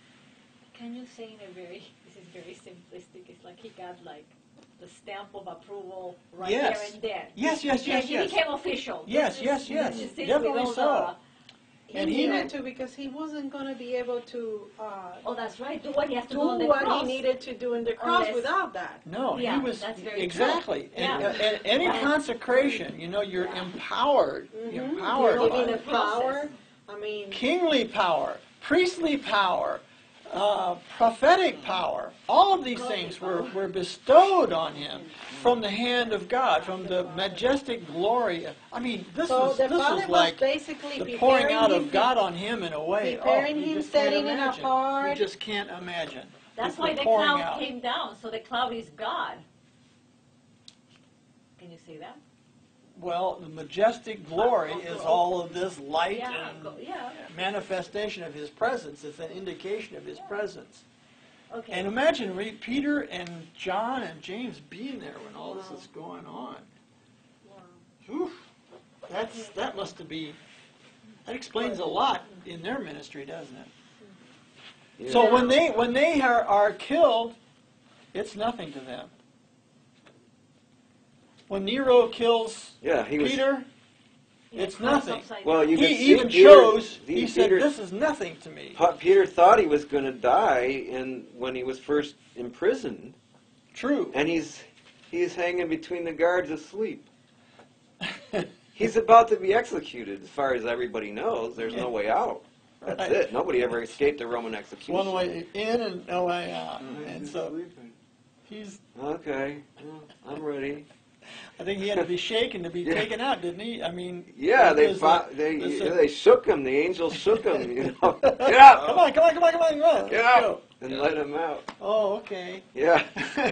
Can you say in a very, this is very simplistic, it's like he got like the stamp of approval right Yes. there and then. Yes, yes, Yeah, yes, he yes. became official. Yes, This yes, is- yes. this is it Definitely with all so. He And he- needed to, because he wasn't going to be able to Oh, that's right, do what he has to do do on the what cross. he needed to do in the cross Unless- without that. No, Yeah, he was that's very exactly. true. And, Yeah. and any Right. consecration, you're empowered. You're empowered You're by given it. the Power, I mean, Kingly power, priestly power, prophetic power. All of these things were bestowed on him from the hand of God, from the majestic glory. I mean, this so was the Father was like basically the pouring preparing out him. of God on him in a way. preparing you him, just can't setting it imagine. apart. You just can't imagine. That's It's why the pouring cloud out. came down, so the cloud is God. Can you see that? Well, the majestic glory is all of this light Yeah, and yeah, manifestation of his presence. It's an indication of his presence. okay. And imagine Peter and John and James being there when all this is going on. Wow. Oof, that must be. That explains a lot in their ministry, doesn't it? Yeah. So when they are killed, it's nothing to them. When Nero kills Yeah, he was. Peter, Yeah, it's cross nothing. upside Well, down. you could He see even Peter- chose. he- He said, Peter- "This is nothing to me." Peter thought he was going to die, and when he was first imprisoned, True. and he's hanging between the guards asleep. He's about to be executed, as far as everybody knows. There's no way out. That's Right. it. Nobody ever escaped the Roman execution. One way in and no way out. And so he's. Okay, well, I'm ready. I think he had to be shaken to be Yeah. taken out, didn't he? I mean. Yeah, they because the- they shook him. The angels shook him. You know, get Come out, on, come on, come on, come on, come on. get Let's out, go. and let him out. Oh, okay. Yeah.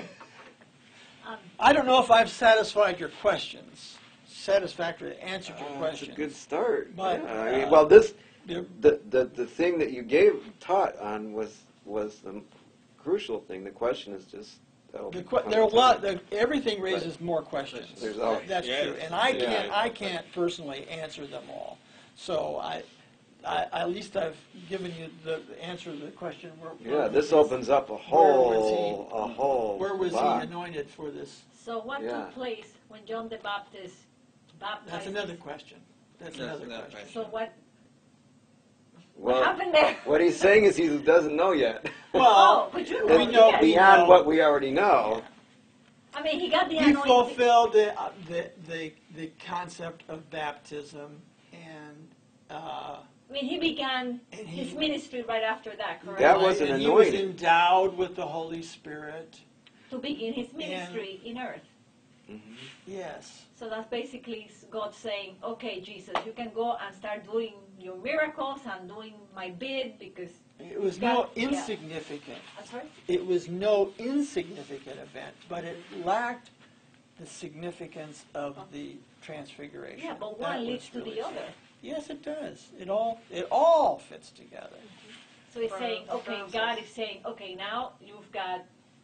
I don't know if I've satisfied your questions. Satisfactorily answered your That's a questions. good start. But, Yeah, I mean, uh, well, this The- the thing that you taught on was the crucial thing. The question is just that'll come There are a to lot. time. Everything raises more questions. There's always- That's Yes. true, and I Yeah. can't personally answer them all. So I at least I've given you the answer to the question. Yeah, this opens up a Where whole Where was lot. he anointed for this? So what Yeah. took place when John the Baptist baptized? That's another question. That's another another question. So what Well, happened there? what he's saying is he doesn't know yet. Oh, but you we know, know yes. Beyond know. what we already know. I mean, he got the He anointing. fulfilled the concept of baptism, and I mean, he began And he- his ministry right after that, correct? That was an and he was anointing. endowed with the Holy Spirit. To begin his ministry in earth. Yes. So that's basically God saying, okay, Jesus, you can go and start doing your miracles and doing my bid because, It was God- no yeah. insignificant. I'm sorry? It was no insignificant event, but it lacked the significance of the transfiguration. Yeah, but That one was leads to really the other. Yes, it does. It all fits together. So he's saying, okay, God is saying, okay, now you've got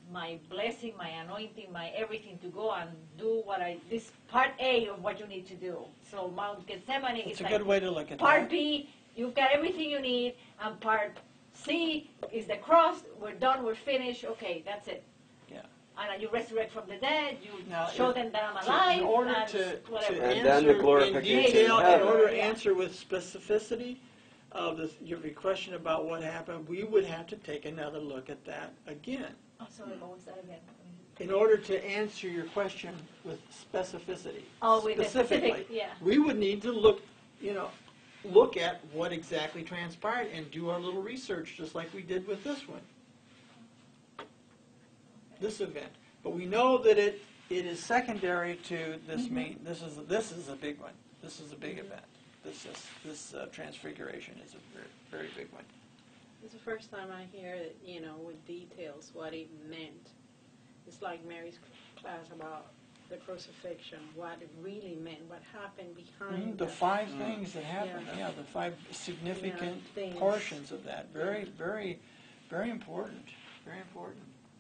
my blessing, my anointing, my everything to go and do this part A of what you need to do. So Mount Gethsemane It's is a like good way to look at part that. B, you've got everything you need, and part C is the cross. We're done. We're finished. Okay, that's it. Yeah. And then you resurrect from the dead. You Now, show them that I'm To- alive. in order and to whatever. And then the answer in glorification detail, in in heaven. order to Yeah. answer with specificity of your question about what happened, we would have to take another look at that again. Oh, sorry, what was that again? In order to answer your question with specificity, Oh, with the specifically, specific, yeah. we would need to look at what exactly transpired and do our little research, just like we did with this one, this event. But we know that it is secondary to this main. This is a big one. This is a big event. This transfiguration is a very, very big one. It's the first time I hear it, with details what it meant. It's like Mary's class about the crucifixion, what it really meant, what happened behind The that. 5 things that happened. Yeah. Yeah, the 5 significant things. portions of that. Very, very, very important. Very important.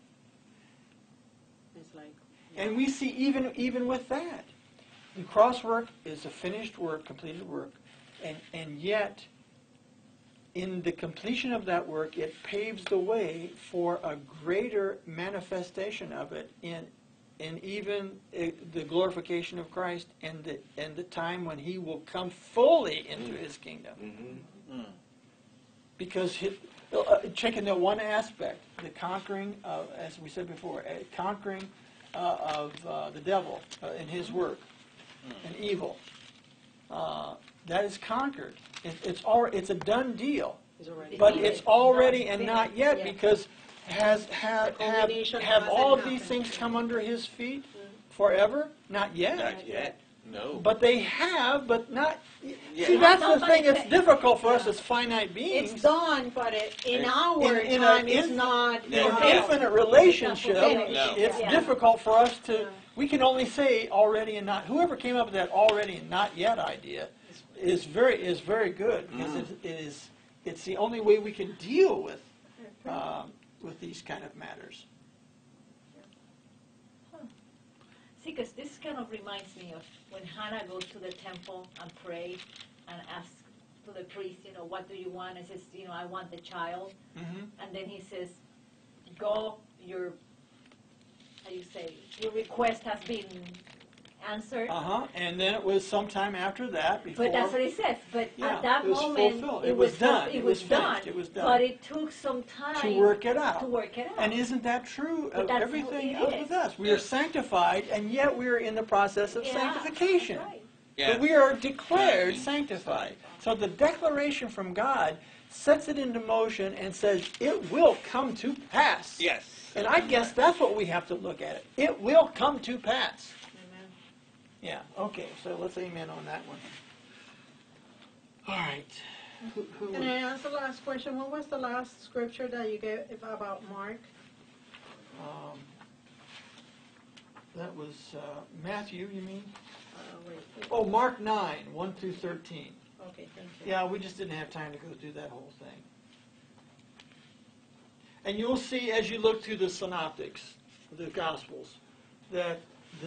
It's like, And we see even with that, the cross work is a finished work, completed work, and yet in the completion of that work, it paves the way for a greater manifestation of it in even the glorification of Christ and the time when He will come fully into His kingdom. Mm-hmm. Because checking that one aspect, the conquering, as we said before, conquering of the devil and his work and evil, that is conquered. It's a done deal, it's already but done. it's already and not yet, Yeah. because have culmination all hasn't these happened. things come under His feet forever? Not yet. Not yet. No. But they have, but not. Yeah. See, that's No, the thing. but It's difficult for us as finite beings. It's done, but in our in a time, it's in- not. In Yeah. an infinite relationship, No. it's Yeah. difficult for us to. Yeah. We can only say already and not. Whoever came up with that already and not yet idea is very good, because it's the only way we can deal with these kind of matters. See, because this kind of reminds me of when Hannah goes to the temple and pray and asks to the priest, what do you want? And says, I want the child. Mm-hmm. And then he says, go, your request has been answered. And then it was sometime after that before. But that's what he says. But Yeah, at that it was moment, fulfilled. It was done. It It was was done. finished. It was done. But it took some time to work it out. And out. isn't that true But of that's everything how it with is. us? We are sanctified, and yet we are in the process of Yeah, sanctification. that's right. Yeah. But we are declared sanctified. So the declaration from God sets it into motion and says, it will come to pass. Yes. And I guess that's what we have to look at it. It will come to pass. Amen. Yeah, okay, so let's amen on that one. All right. Who Can I ask the last question? What was the last scripture that you gave about Mark? that was Matthew, you mean? Wait. Oh, Mark 9, 1 through 13. Okay, thank you. Yeah, we just didn't have time to go through that whole thing. And you'll see as you look through the synoptics, the Gospels, that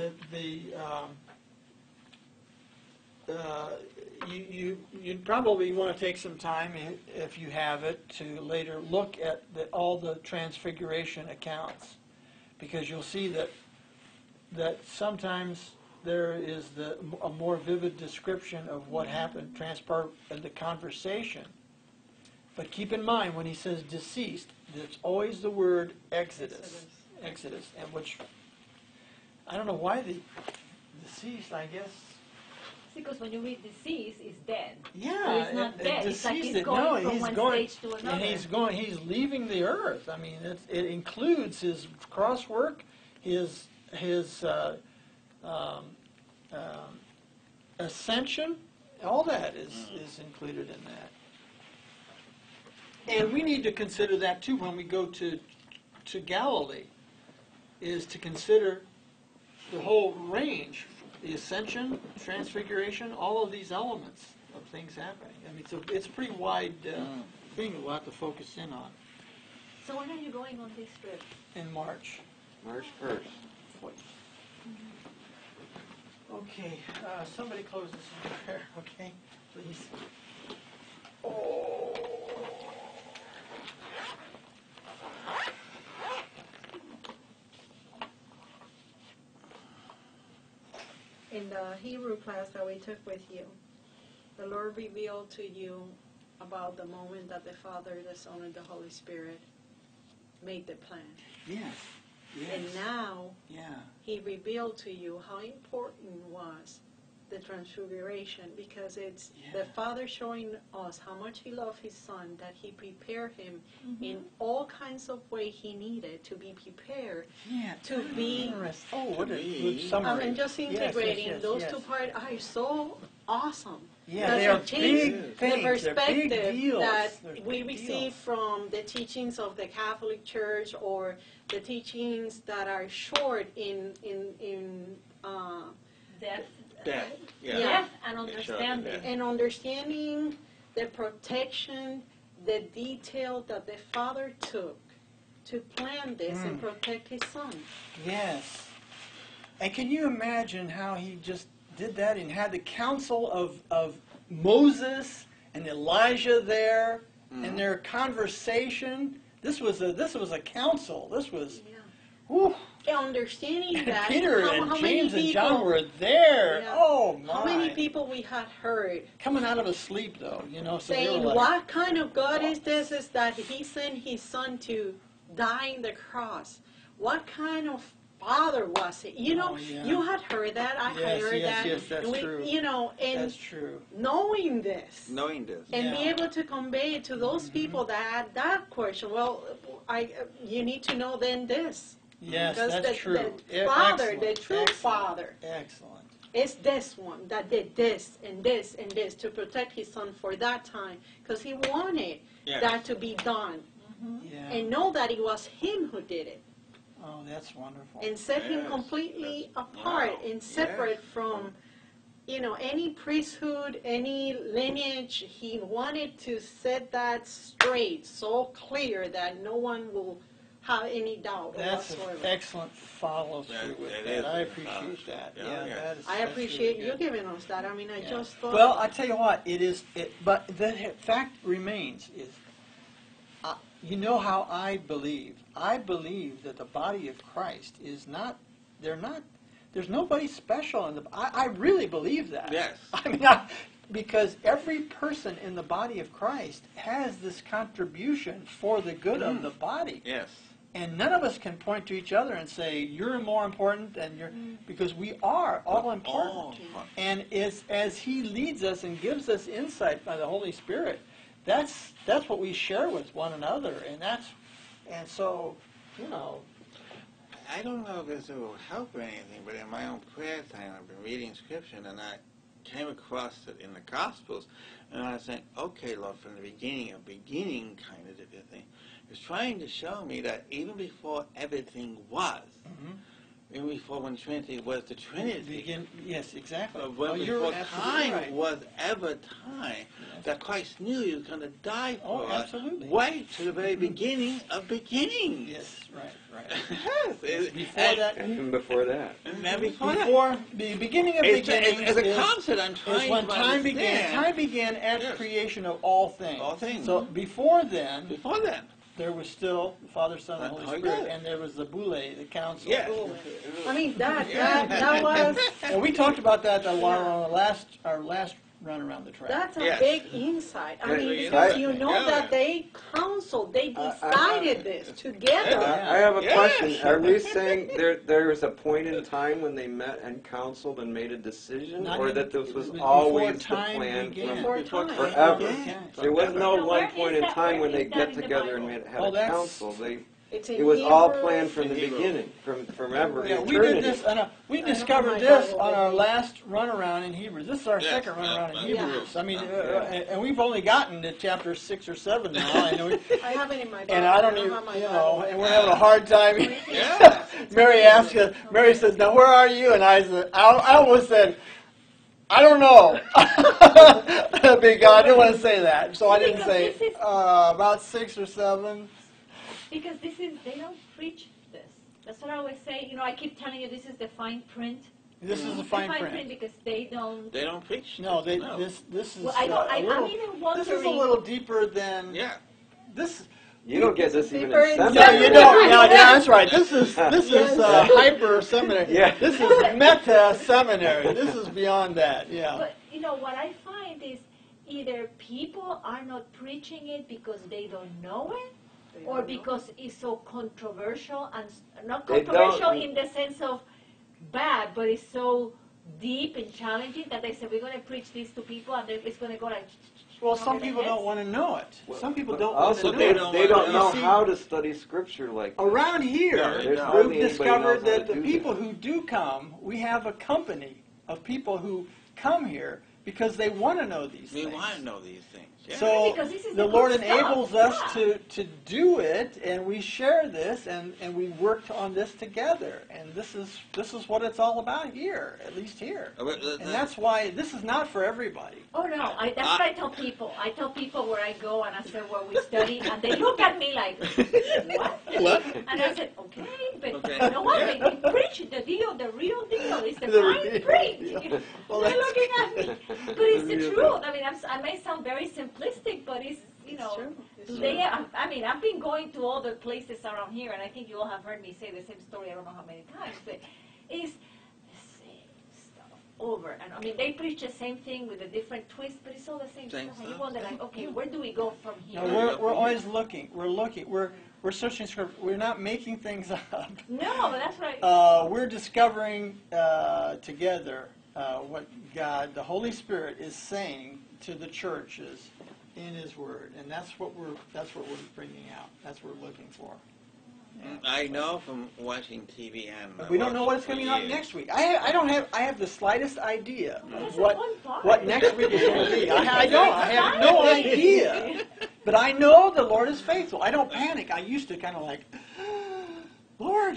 you probably want to take some time, if you have it, to later look at all the transfiguration accounts, because you'll see that sometimes there is a more vivid description of what happened, transpired in the conversation. But keep in mind, when he says deceased, there's always the word Exodus, and which, I don't know why the deceased, I guess. Because when you read deceased, it's dead. Yeah, So it's not dead. It's like he's deceased, going no, from he's one going, stage to another. and he's leaving the earth. I mean, it includes his cross work, his ascension. All that is included in that. And we need to consider that too when we go to Galilee, is to consider the whole range, the ascension, transfiguration, all of these elements of things happening. I mean, it's a pretty wide thing we'll have to focus in on So when are you going on this trip? in March. March 1st. Okay, somebody close this in prayer, okay, please. Oh. In the Hebrew class that we took with you, the Lord revealed to you about the moment that the Father, the Son, and the Holy Spirit made the plan. Yes, And now yeah. He revealed to you how important was the transfiguration, because it's the Father showing us how much He loved His Son, that He prepared Him in all kinds of way He needed to be prepared Yeah, to be. oh, what a me. good summary. I mean, just integrating yes, those yes. two parts are so awesome. Yeah, Because they are it changed big the things. They're perspective big deals. that They're we big receive deals. from the teachings of the Catholic Church, or the teachings that are short in Death, Death. Yeah. death and Short understanding. death. and understanding the protection, the detail that the Father took to plan this and protect His Son. Yes. And can you imagine how He just did that and had the counsel of Moses and Elijah there and their conversation? This was a council. This was, Yeah. whew. Understanding And that Peter how and many James and people, John were there. Yeah. Oh my! how many people we had heard Coming out of a sleep though, you know. So they saying, were like, what kind of God is this? Is that He sent His Son to die on the cross? What kind of Father was He? You know, Oh, yeah. you had heard that. I had heard that. yes, that's and we, true. You know, and That's true. knowing this. Knowing this. And be Yeah. able to convey it to those people that had that question. Well, you need to know then this. Yes, Because that's the true. Father, Excellent, the true excellent, Father, Excellent. is this one that did this and this and this to protect His Son for that time. Because He wanted Yeah. that to be done. Yeah. And know that it was Him who did it. Oh, that's wonderful. And set Him Yes, completely that's- apart wow, and separate yes. from, any priesthood, any lineage. He wanted to set that straight, so clear that no one will have any doubt That's an whatsoever. excellent follow through with That that. is I a appreciate follow-through. that. Yeah, Yeah, yeah. that is. I that's appreciate really you good. giving us that. I mean, I Yeah. just thought. Well, I tell you what, but the fact remains is, you know how I believe. I believe that the body of Christ is not. There's nobody special in the. I really believe that. Yes. I mean, because every person in the body of Christ has this contribution for the good of the body. Yes. And none of us can point to each other and say, you're more important than you're, because we are all important. All. And it's, as He leads us and gives us insight by the Holy Spirit, that's what we share with one another. And so, I don't know if this will help or anything, but in my own prayer time, I've been reading Scripture, and I came across it in the Gospels, and I was saying, okay, Lord, from the beginning, a beginning kind of did the thing. It's trying to show me that even before everything was, even before when Trinity was the Trinity, yes, exactly. when you're before absolutely time right. was ever time, that Christ knew He was going to die for Oh, us, absolutely. right to the very beginning of beginnings. Yes, right. Yes. Before that, And even before that. And then before that. before the beginning of beginnings As a concept, I'm is trying when to time began. understand. Time began at Yes. creation of all things. All things. So before then, Before then. there was still the Father, Son, and Oh, Holy yeah. Spirit, and there was the boule, the council. Yes. I mean, that was, And we talked about that on our last run around the track. that's a Yes. big insight. I Yeah, mean, yeah, because yeah. you know Yeah. that they counseled, they decided this together. Yeah. I have a Yes. question. Are we saying there was a point in time when they met and counseled and made a decision, Not or in- that this was it was always before the time plan began. Before Before time. forever? Yeah. There was no So one where point is in that- time where when they is that get in the together and Bible? had Oh, a that's- council. It's in It was all Hebrews. planned from the Hebrew. beginning, from ever Yeah, we eternity. did this. We I don't discovered have my this Bible on with our me. last run around in Hebrews. This is our Yes. second run around in Yeah. Hebrews. I mean, Yeah. and we've only gotten to chapter 6 or 7 now. I have it in my Bible. And I don't have even, my you Bible. know, and we're having a hard time. Yeah. Mary asked us. Mary says, "Now where are you?" And I said, I almost said, "I don't know." Because I didn't want to say that, so I didn't Because say this is- about 6 or 7. Because they don't preach this. That's what I always say. You know, I keep telling you this is the fine print. This is the fine print. Because they don't. They don't preach. No, this is Well, I don't. a little, I'm even wondering. this is a little deeper than Yeah. this. You don't get this even Deeper in in No, seminary. you don't. Yeah, that's right. This is hyper seminary. Yeah. This is meta seminary. This is beyond that. Yeah. But you know what I find is either people are not preaching it because they don't know it, or because it's so controversial and not They controversial don't- in the sense of bad, but it's so deep and challenging that they say we're going to preach this to people and it's going to go like. Well, some over people their don't heads. want to know it. Some people But don't want also, to they, know it. they don't You know see- how to study Scripture like this. Around No, here, they don't. we've Hardly anybody discovered knows how that to the do people that. who do come, we have a company of people who come here because they want to know these We things. want to know these things. Yeah. So Because this is the the Lord good stuff. enables us Yeah. to do it, and we share this, and we work on this together. And this is what it's all about here, at least here. And that's why this is not for everybody. Oh no, that's what I tell people. I tell people where I go and I say where we study, and they look at me like, what? What? And I said, okay, but Okay. you know what? Yeah. We preach the real deal. It's the The fine real print. deal. Well, They're that's- looking at me, but it's The the real truth. I mean, I may sound very simplistic, but it's true. It's They, I mean, I've been going to all the places around here, and I think you all have heard me say the same story. I don't know how many times, but it's the same stuff over. And I mean, they preach the same thing with a different twist, but it's all the same Same stuff. And you stuff. wonder, like, okay, where do we go from here? No, we're always looking. We're looking. We're searching Scripture. We're not making things up. No, that's right. We're discovering together what God, the Holy Spirit, is saying to the churches in His Word, and that's what we're bringing out. That's what we're looking for. I know from watching TV and But we don't know what it's going to be like years. next week. I have the slightest idea That's of the what fun part. what next week is going to be. I don't. I have no idea. But I know the Lord is faithful. I don't panic. I used to kind of like, Lord,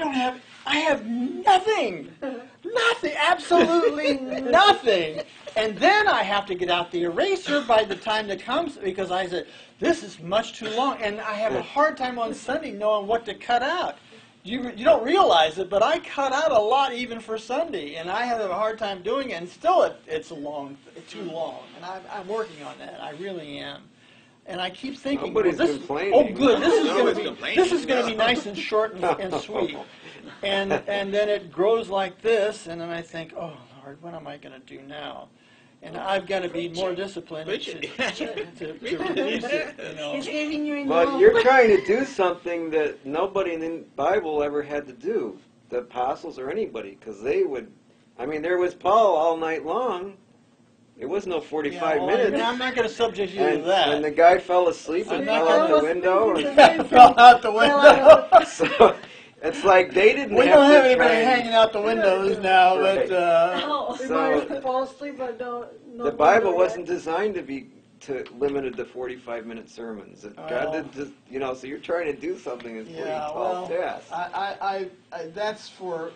I have nothing. Nothing. Absolutely nothing. And then I have to get out the eraser by the time that comes because I said, this is much too long. And I have a hard time on Sunday knowing what to cut out. You don't realize it, but I cut out a lot even for Sunday. And I have a hard time doing it. And still it's too long. And I'm working on that. I really am. And I keep thinking, Nobody's well, this, complaining. oh good, Nobody's complaining. this is going to be nice and short and sweet. And then it grows like this, and then I think, oh Lord, what am I going to do now? And I've got to be more disciplined Preach to it. reduce it. You know. He's giving you But you're trying to do something that nobody in the Bible ever had to do, the apostles or anybody, because they would. I mean, there was Paul all night long. It was no 45 Yeah, well, minutes. I'm not going to subject you to And that. the guy fell asleep I'm and not fell out gonna- the window. And Fell out the window. so it's like they didn't We have don't have to anybody try and- hanging out the windows now, Right. but Oh, We So- might fall asleep, but The Bible wasn't designed to be limited to 45-minute sermons. Well- God did just, so you're trying to do something that's pretty yeah, tall well, task. I that's for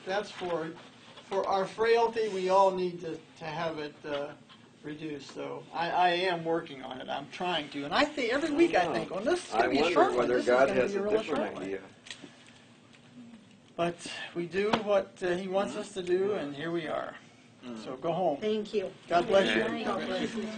our frailty. We all need to have it reduced. So I am working on it. I'm trying to, and I think every week I think, well, this is going I to be a wonder short one. whether This God is going has to be a a real different short one. idea. But we do what He wants us to do, and here we are. So go home. Thank you. God bless you. God bless you.